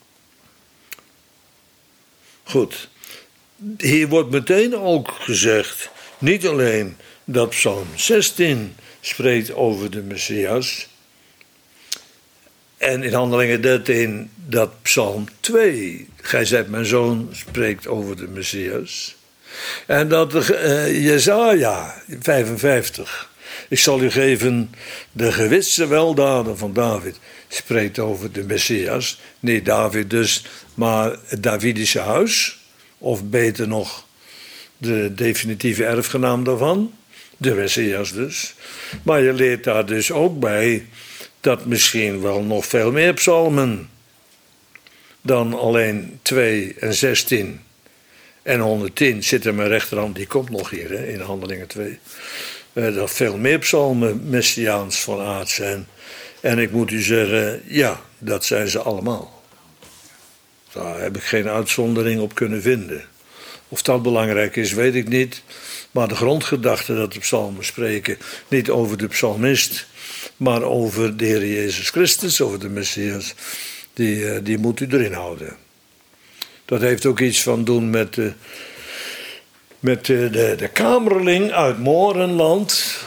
Goed. Hier wordt meteen ook gezegd, niet alleen dat Psalm zestien spreekt over de Messias, en in Handelingen dertien dat Psalm twee, gij zijt mijn zoon, spreekt over de Messias. En dat uh, Jesaja vijfenvijftig, ik zal u geven de gewisse weldaden van David, spreekt over de Messias. Niet David dus, maar het Davidische huis. Of beter nog, de definitieve erfgenaam daarvan. De Messias dus. Maar je leert daar dus ook bij dat misschien wel nog veel meer psalmen dan alleen twee en zestien en honderdtien zitten mijn rechterhand, die komt nog hier hè, in Handelingen twee. Uh, dat veel meer psalmen messiaans van aard zijn. En ik moet u zeggen, ja, dat zijn ze allemaal. Daar heb ik geen uitzondering op kunnen vinden. Of dat belangrijk is, weet ik niet. Maar de grondgedachte dat de psalmen spreken, niet over de psalmist, maar over de Heer Jezus Christus, over de Messias, die, die moet u erin houden. Dat heeft ook iets van doen met de, met de, de, de kamerling uit Morenland.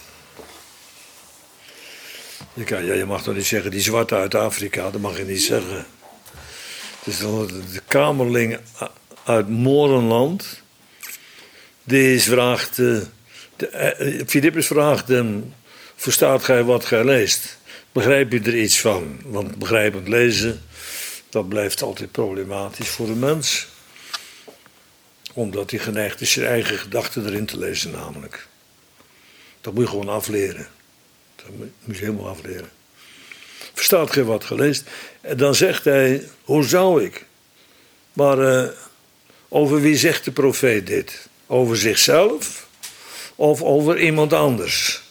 Je, kan, ja, je mag toch niet zeggen, die zwarte uit Afrika, dat mag je niet zeggen. Dus de kamerling uit Morenland, die vraagt, Filippus vraagt hem, verstaat gij wat gij leest? Begrijp je er iets van? Want begrijpend lezen, dat blijft altijd problematisch voor een mens. Omdat hij geneigd is zijn eigen gedachten erin te lezen namelijk. Dat moet je gewoon afleren. Dat moet je helemaal afleren. Verstaat gij wat geleest? En dan zegt hij, hoe zou ik? Maar uh, over wie zegt de profeet dit? Over zichzelf of over iemand anders?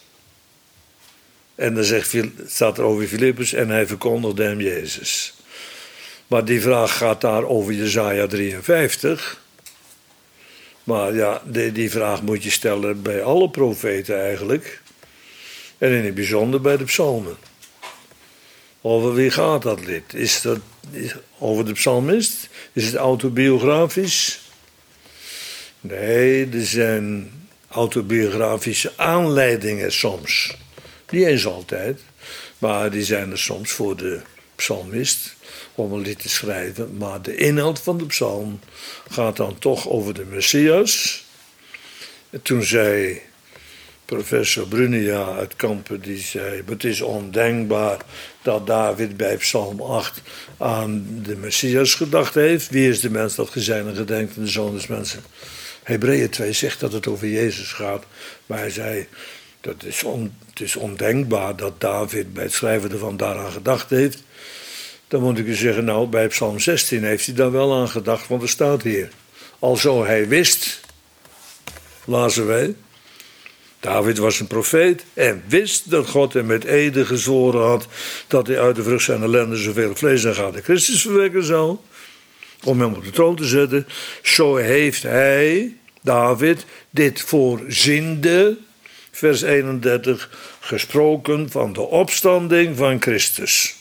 En dan zegt, staat er over Filippus en hij verkondigde hem Jezus. Maar die vraag gaat daar over Jesaja drieënvijftig. Maar ja, die, die vraag moet je stellen bij alle profeten eigenlijk. En in het bijzonder bij de psalmen. Over wie gaat dat lied? Is dat over de psalmist? Is het autobiografisch? Nee, er zijn autobiografische aanleidingen soms. Niet eens altijd, maar die zijn er soms voor de psalmist om een lied te schrijven. Maar de inhoud van de psalm gaat dan toch over de Messias. En toen zei professor Brunia uit Kampen, die zei, het is ondenkbaar dat David bij psalm acht aan de Messias gedacht heeft. Wie is de mens dat gezijn gedenkt en de zoon des mensen? Hebreeën twee zegt dat het over Jezus gaat, maar hij zei, dat is on, het is ondenkbaar dat David bij het schrijven ervan daaraan gedacht heeft. Dan moet ik u zeggen, nou, bij psalm zestien heeft hij daar wel aan gedacht, want er staat hier. Alzo hij wist, lazen wij, David was een profeet en wist dat God hem met ede gezworen had dat hij uit de vrucht zijn ellende zoveel vlees en gaat de Christus verwekken zou, om hem op de troon te zetten. Zo heeft hij, David, dit voorziende, vers eenendertig, gesproken van de opstanding van Christus.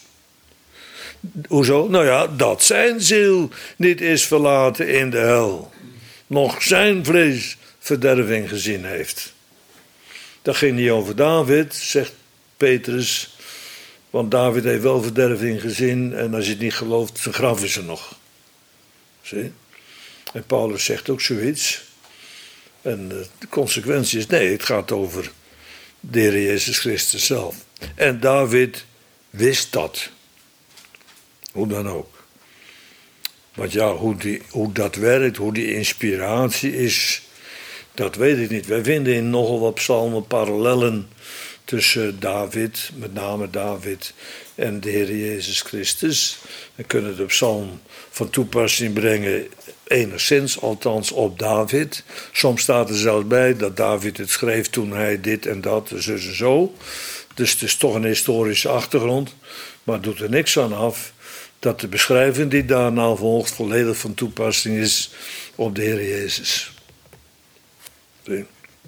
Hoezo? Nou ja, dat zijn ziel niet is verlaten in de hel, nog zijn vlees verderving gezien heeft. Dat ging niet over David, zegt Petrus, want David heeft wel verderving gezien en als je het niet gelooft, zijn graf is er nog. Zie? En Paulus zegt ook zoiets. En de consequentie is, nee, het gaat over de Heer Jezus Christus zelf. En David wist dat. Hoe dan ook. Want ja, hoe, die, hoe dat werkt, hoe die inspiratie is, dat weet ik niet. Wij vinden in nogal wat psalmen parallellen tussen David, met name David, en de Heer Jezus Christus. We kunnen de psalm van toepassing brengen, enigszins, althans op David. Soms staat er zelfs bij dat David het schreef toen hij dit en dat, zus en zo. Dus het is toch een historische achtergrond, maar het doet er niks aan af dat de beschrijving die daarna volgt volledig van toepassing is op de Heer Jezus. Zie.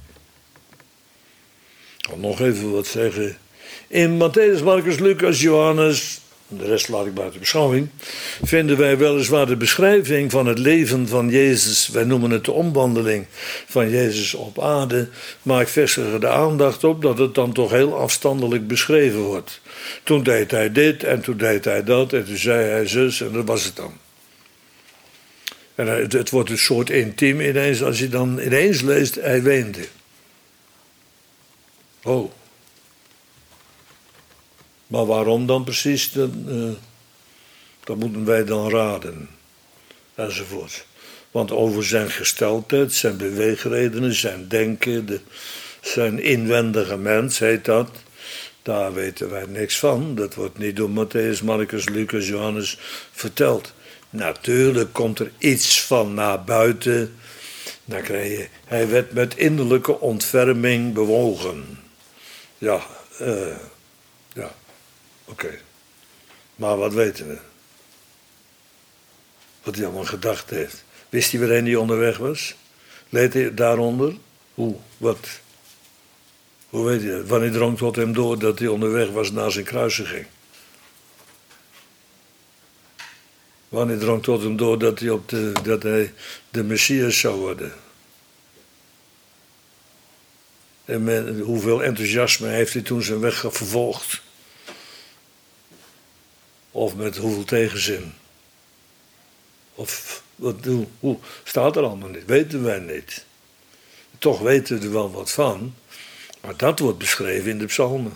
Ik wil nog even wat zeggen. In Matthäus, Marcus, Lucas, Johannes, de rest laat ik buiten beschouwing, vinden wij weliswaar de beschrijving van het leven van Jezus. Wij noemen het de omwandeling van Jezus op aarde. Maar ik vestig er de aandacht op dat het dan toch heel afstandelijk beschreven wordt. Toen deed hij dit en toen deed hij dat en toen zei hij zus en dat was het dan. En het, het wordt een soort intiem ineens als je dan ineens leest, hij weende. Oh. Maar waarom dan precies, dat, uh, dat moeten wij dan raden. Enzovoort. Want over zijn gesteldheid, zijn beweegredenen, zijn denken, de, zijn inwendige mens heet dat. Daar weten wij niks van. Dat wordt niet door Matthäus, Marcus, Lucas, Johannes verteld. Natuurlijk komt er iets van naar buiten. Dan krijg je, hij werd met innerlijke ontferming bewogen. Ja, uh, ja, oké. Okay. Maar wat weten we? Wat hij allemaal gedacht heeft. Wist hij waarheen hij onderweg was? Leed hij daaronder? Hoe? Wat? Hoe weet je dat? Wanneer drong tot hem door dat hij onderweg was naar zijn kruisiging? Wanneer drong tot hem door dat hij, op de, dat hij de Messias zou worden? En met hoeveel enthousiasme heeft hij toen zijn weg vervolgd? Of met hoeveel tegenzin? Of wat, hoe, hoe staat er allemaal niet? Weten wij niet. Toch weten we er wel wat van. Maar dat wordt beschreven in de psalmen.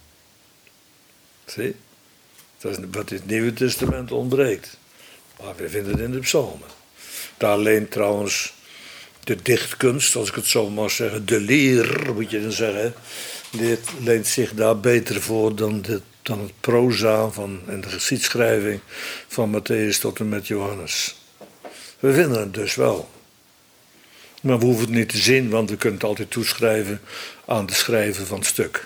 Zie? Dat is wat in het Nieuwe Testament ontbreekt. Maar we vinden het in de psalmen. Daar leent trouwens de dichtkunst, als ik het zo mag zeggen, de leer, moet je dan zeggen, dit leent zich daar beter voor dan, de, dan het proza van, en de geschiedschrijving van Matthäus tot en met Johannes. We vinden het dus wel. Maar we hoeven het niet te zien, want we kunnen het altijd toeschrijven aan de schrijver van het stuk.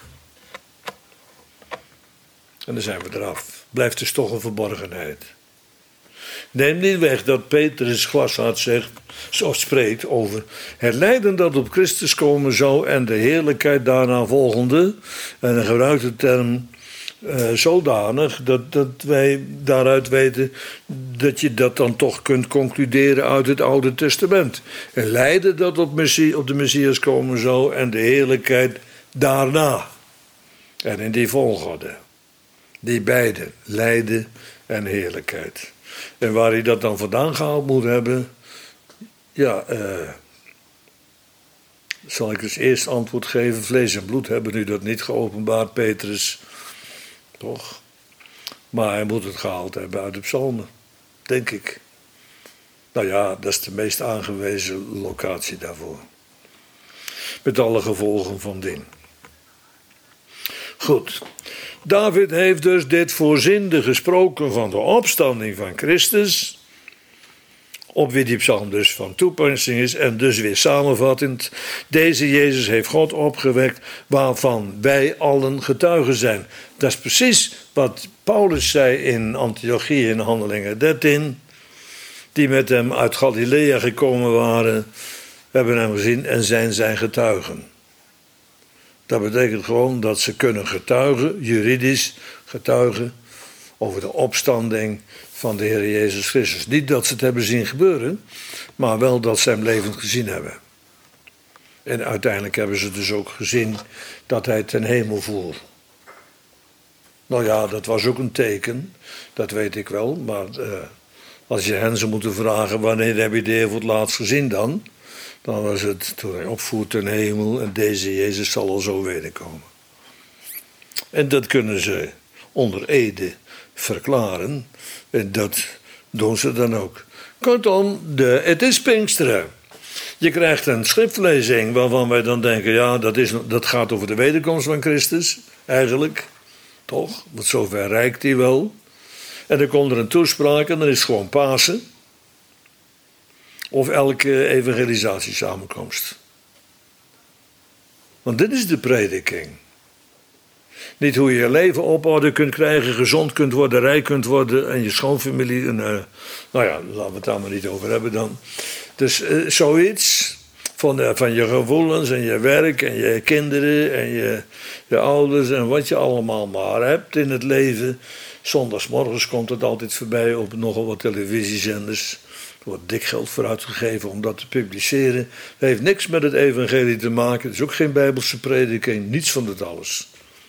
En dan zijn we eraf. Blijft dus toch een verborgenheid. Neem niet weg dat Petrus glashard zegt, zo spreekt over het lijden dat op Christus komen zou en de heerlijkheid daarna volgende. En hij gebruikt de term uh, zodanig dat, dat wij daaruit weten dat je dat dan toch kunt concluderen uit het Oude Testament. Het lijden dat op, Messie, op de Messias komen zou en de heerlijkheid daarna. En in die volgorde. Die beide, lijden en heerlijkheid. En waar hij dat dan vandaan gehaald moet hebben, ja, uh, zal ik dus eerst antwoord geven. Vlees en bloed hebben nu dat niet geopenbaard, Petrus. Toch? Maar hij moet het gehaald hebben uit de psalmen, denk ik. Nou ja, dat is de meest aangewezen locatie daarvoor. Met alle gevolgen van dien. Goed. David heeft dus dit voorzinde gesproken van de opstanding van Christus, op wie die psalm dus van toepassing is, en dus weer samenvattend, deze Jezus heeft God opgewekt, waarvan wij allen getuigen zijn. Dat is precies wat Paulus zei in Antiochië in Handelingen dertien, die met hem uit Galilea gekomen waren, hebben hem gezien en zijn zijn getuigen. Dat betekent gewoon dat ze kunnen getuigen, juridisch getuigen, over de opstanding van de Heer Jezus Christus. Niet dat ze het hebben zien gebeuren, maar wel dat ze hem levend gezien hebben. En uiteindelijk hebben ze dus ook gezien dat hij ten hemel voer. Nou ja, dat was ook een teken, dat weet ik wel, maar uh, Als je hen zou moeten vragen, wanneer heb je de Heer voor het laatst gezien dan? Dan was het toen hij opvoert ten hemel en deze Jezus zal al zo wederkomen. En dat kunnen ze onder ede verklaren. En dat doen ze dan ook. Kortom, de, het is Pinksteren. Je krijgt een schriftlezing waarvan wij dan denken, ja, dat, is, dat gaat over de wederkomst van Christus, eigenlijk. Toch? Want zover reikt hij wel. En dan komt er een toespraak en dan is het gewoon Pasen. Of elke evangelisatiesamenkomst. Want dit is de prediking. Niet hoe je je leven op orde kunt krijgen, gezond kunt worden, rijk kunt worden en je schoonfamilie. En, uh, nou ja, laten we het daar maar niet over hebben dan. Dus uh, zoiets van, uh, van je gevoelens en je werk en je kinderen en je, je ouders en wat je allemaal maar hebt in het leven. Zondagsmorgens komt het altijd voorbij op nogal wat televisiezenders. Er wordt dik geld voor uitgegeven om dat te publiceren. Het heeft niks met het evangelie te maken. Het is ook geen bijbelse prediking, niets van dit alles.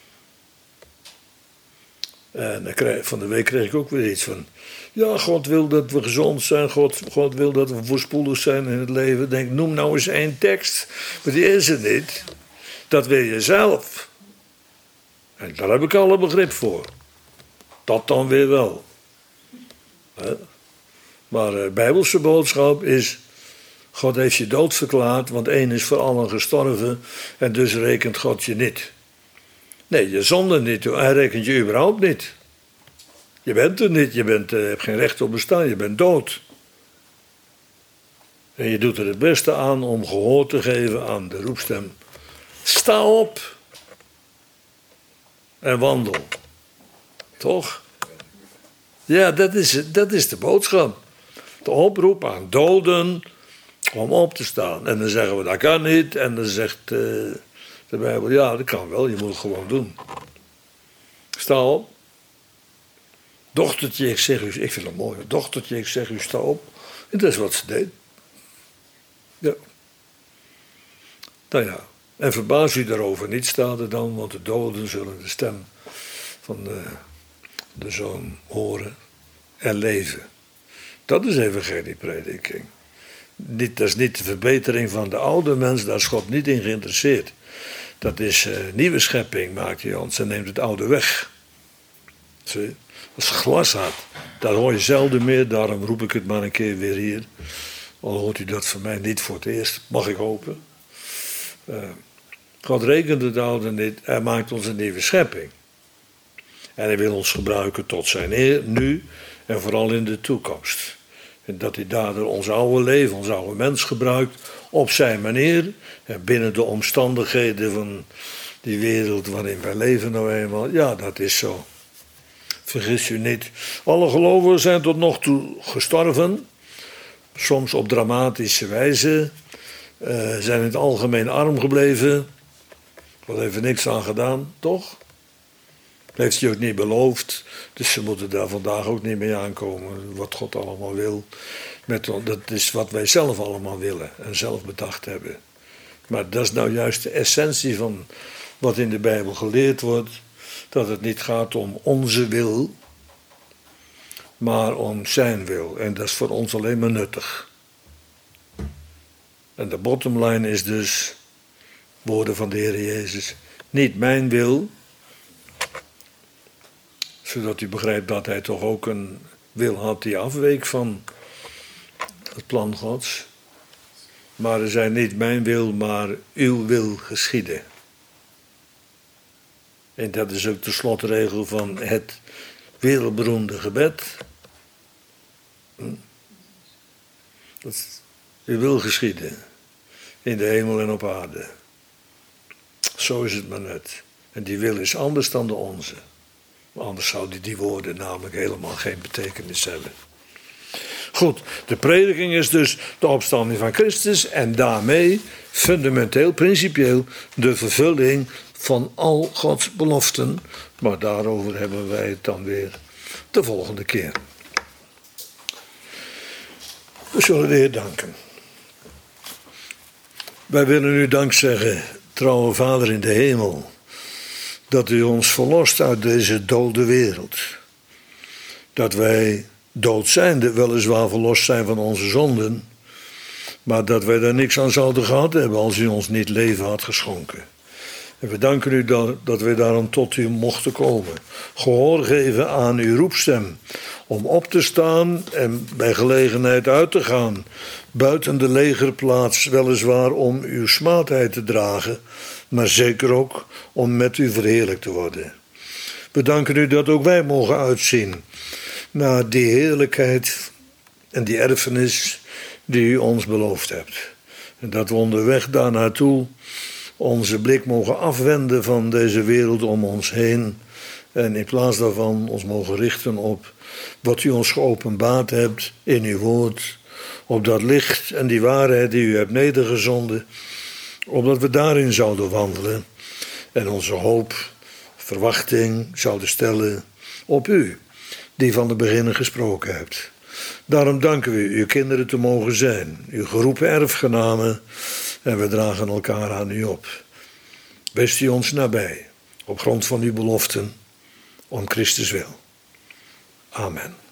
En van de week kreeg ik ook weer iets van, ja, God wil dat we gezond zijn, God, God wil dat we voorspoedig zijn in het leven. Denk, noem nou eens één tekst, maar die is het niet. Dat wil je zelf. En daar heb ik alle begrip voor. Dat dan weer wel. Maar de bijbelse boodschap is, God heeft je dood verklaard, want één is voor allen gestorven en dus rekent God je niet. Nee, je zonde niet, hij rekent je überhaupt niet. Je bent er niet, je bent, uh, hebt geen recht op bestaan, je bent dood. En je doet er het beste aan om gehoor te geven aan de roepstem. Sta op en wandel. Toch? Ja, dat is, dat is de boodschap. De oproep aan doden om op te staan. En dan zeggen we, dat kan niet. En dan zegt uh, de Bijbel, ja, dat kan wel, je moet het gewoon doen. Sta op. Dochtertje, ik zeg u, ik vind het mooi. Dochtertje, ik zeg u, sta op. En dat is wat ze deed. Ja. Nou ja, en verbaas u daarover niet, staat er dan, want de doden zullen de stem van de, de Zoon horen en leven. Dat is evangelieprediking. Niet, dat is niet de verbetering van de oude mens, daar is God niet in geïnteresseerd. Dat is uh, nieuwe schepping, maakt hij ons en neemt het oude weg. Zie? Als glashard, daar hoor je zelden meer, daarom roep ik het maar een keer weer hier. Al hoort u dat van mij niet voor het eerst, mag ik hopen. Uh, God rekent het oude niet, hij maakt ons een nieuwe schepping. En hij wil ons gebruiken tot zijn eer, nu en vooral in de toekomst. En dat hij daardoor ons oude leven, ons oude mens gebruikt op zijn manier. En binnen de omstandigheden van die wereld waarin wij leven nou eenmaal. Ja, dat is zo. Vergis u niet. Alle gelovigen zijn tot nog toe gestorven. Soms op dramatische wijze. Uh, zijn in het algemeen arm gebleven. Wat heeft er niks aan gedaan, toch? Heeft hij ook niet beloofd. Dus ze moeten daar vandaag ook niet mee aankomen. Wat God allemaal wil. Met, dat is wat wij zelf allemaal willen. En zelf bedacht hebben. Maar dat is nou juist de essentie van wat in de Bijbel geleerd wordt. Dat het niet gaat om onze wil. Maar om zijn wil. En dat is voor ons alleen maar nuttig. En de bottomline is dus. Woorden van de Heer Jezus. Niet mijn wil. Zodat u begrijpt dat hij toch ook een wil had die afweek van het plan Gods. Maar er zijn niet mijn wil, maar uw wil geschieden. En dat is ook de slotregel van het wereldberoemde gebed. Dat uw wil geschieden. In de hemel en op aarde. Zo is het maar net. En die wil is anders dan de onze. Anders zouden die woorden namelijk helemaal geen betekenis hebben. Goed, de prediking is dus de opstanding van Christus en daarmee fundamenteel, principieel de vervulling van al Gods beloften. Maar daarover hebben wij het dan weer de volgende keer. We zullen de Heer danken. Wij willen u dank zeggen, trouwe Vader in de hemel, dat u ons verlost uit deze dode wereld. Dat wij dood zijnde weliswaar verlost zijn van onze zonden, maar dat wij daar niks aan zouden gehad hebben als u ons niet leven had geschonken. En we danken u dat, dat wij daarom tot u mochten komen. Gehoor geven aan uw roepstem. Om op te staan en bij gelegenheid uit te gaan. Buiten de legerplaats weliswaar om uw smaadheid te dragen. Maar zeker ook om met u verheerlijkt te worden. We danken u dat ook wij mogen uitzien naar die heerlijkheid en die erfenis die u ons beloofd hebt. En dat we onderweg daar naartoe onze blik mogen afwenden van deze wereld om ons heen. En in plaats daarvan ons mogen richten op wat u ons geopenbaard hebt in uw woord. Op dat licht en die waarheid die u hebt nedergezonden. Opdat we daarin zouden wandelen. En onze hoop, verwachting zouden stellen op u. Die van de beginnen gesproken hebt. Daarom danken we u uw kinderen te mogen zijn. Uw geroepen erfgenamen. En we dragen elkaar aan u op. Wees u ons nabij, op grond van uw beloften, om Christus wil. Amen.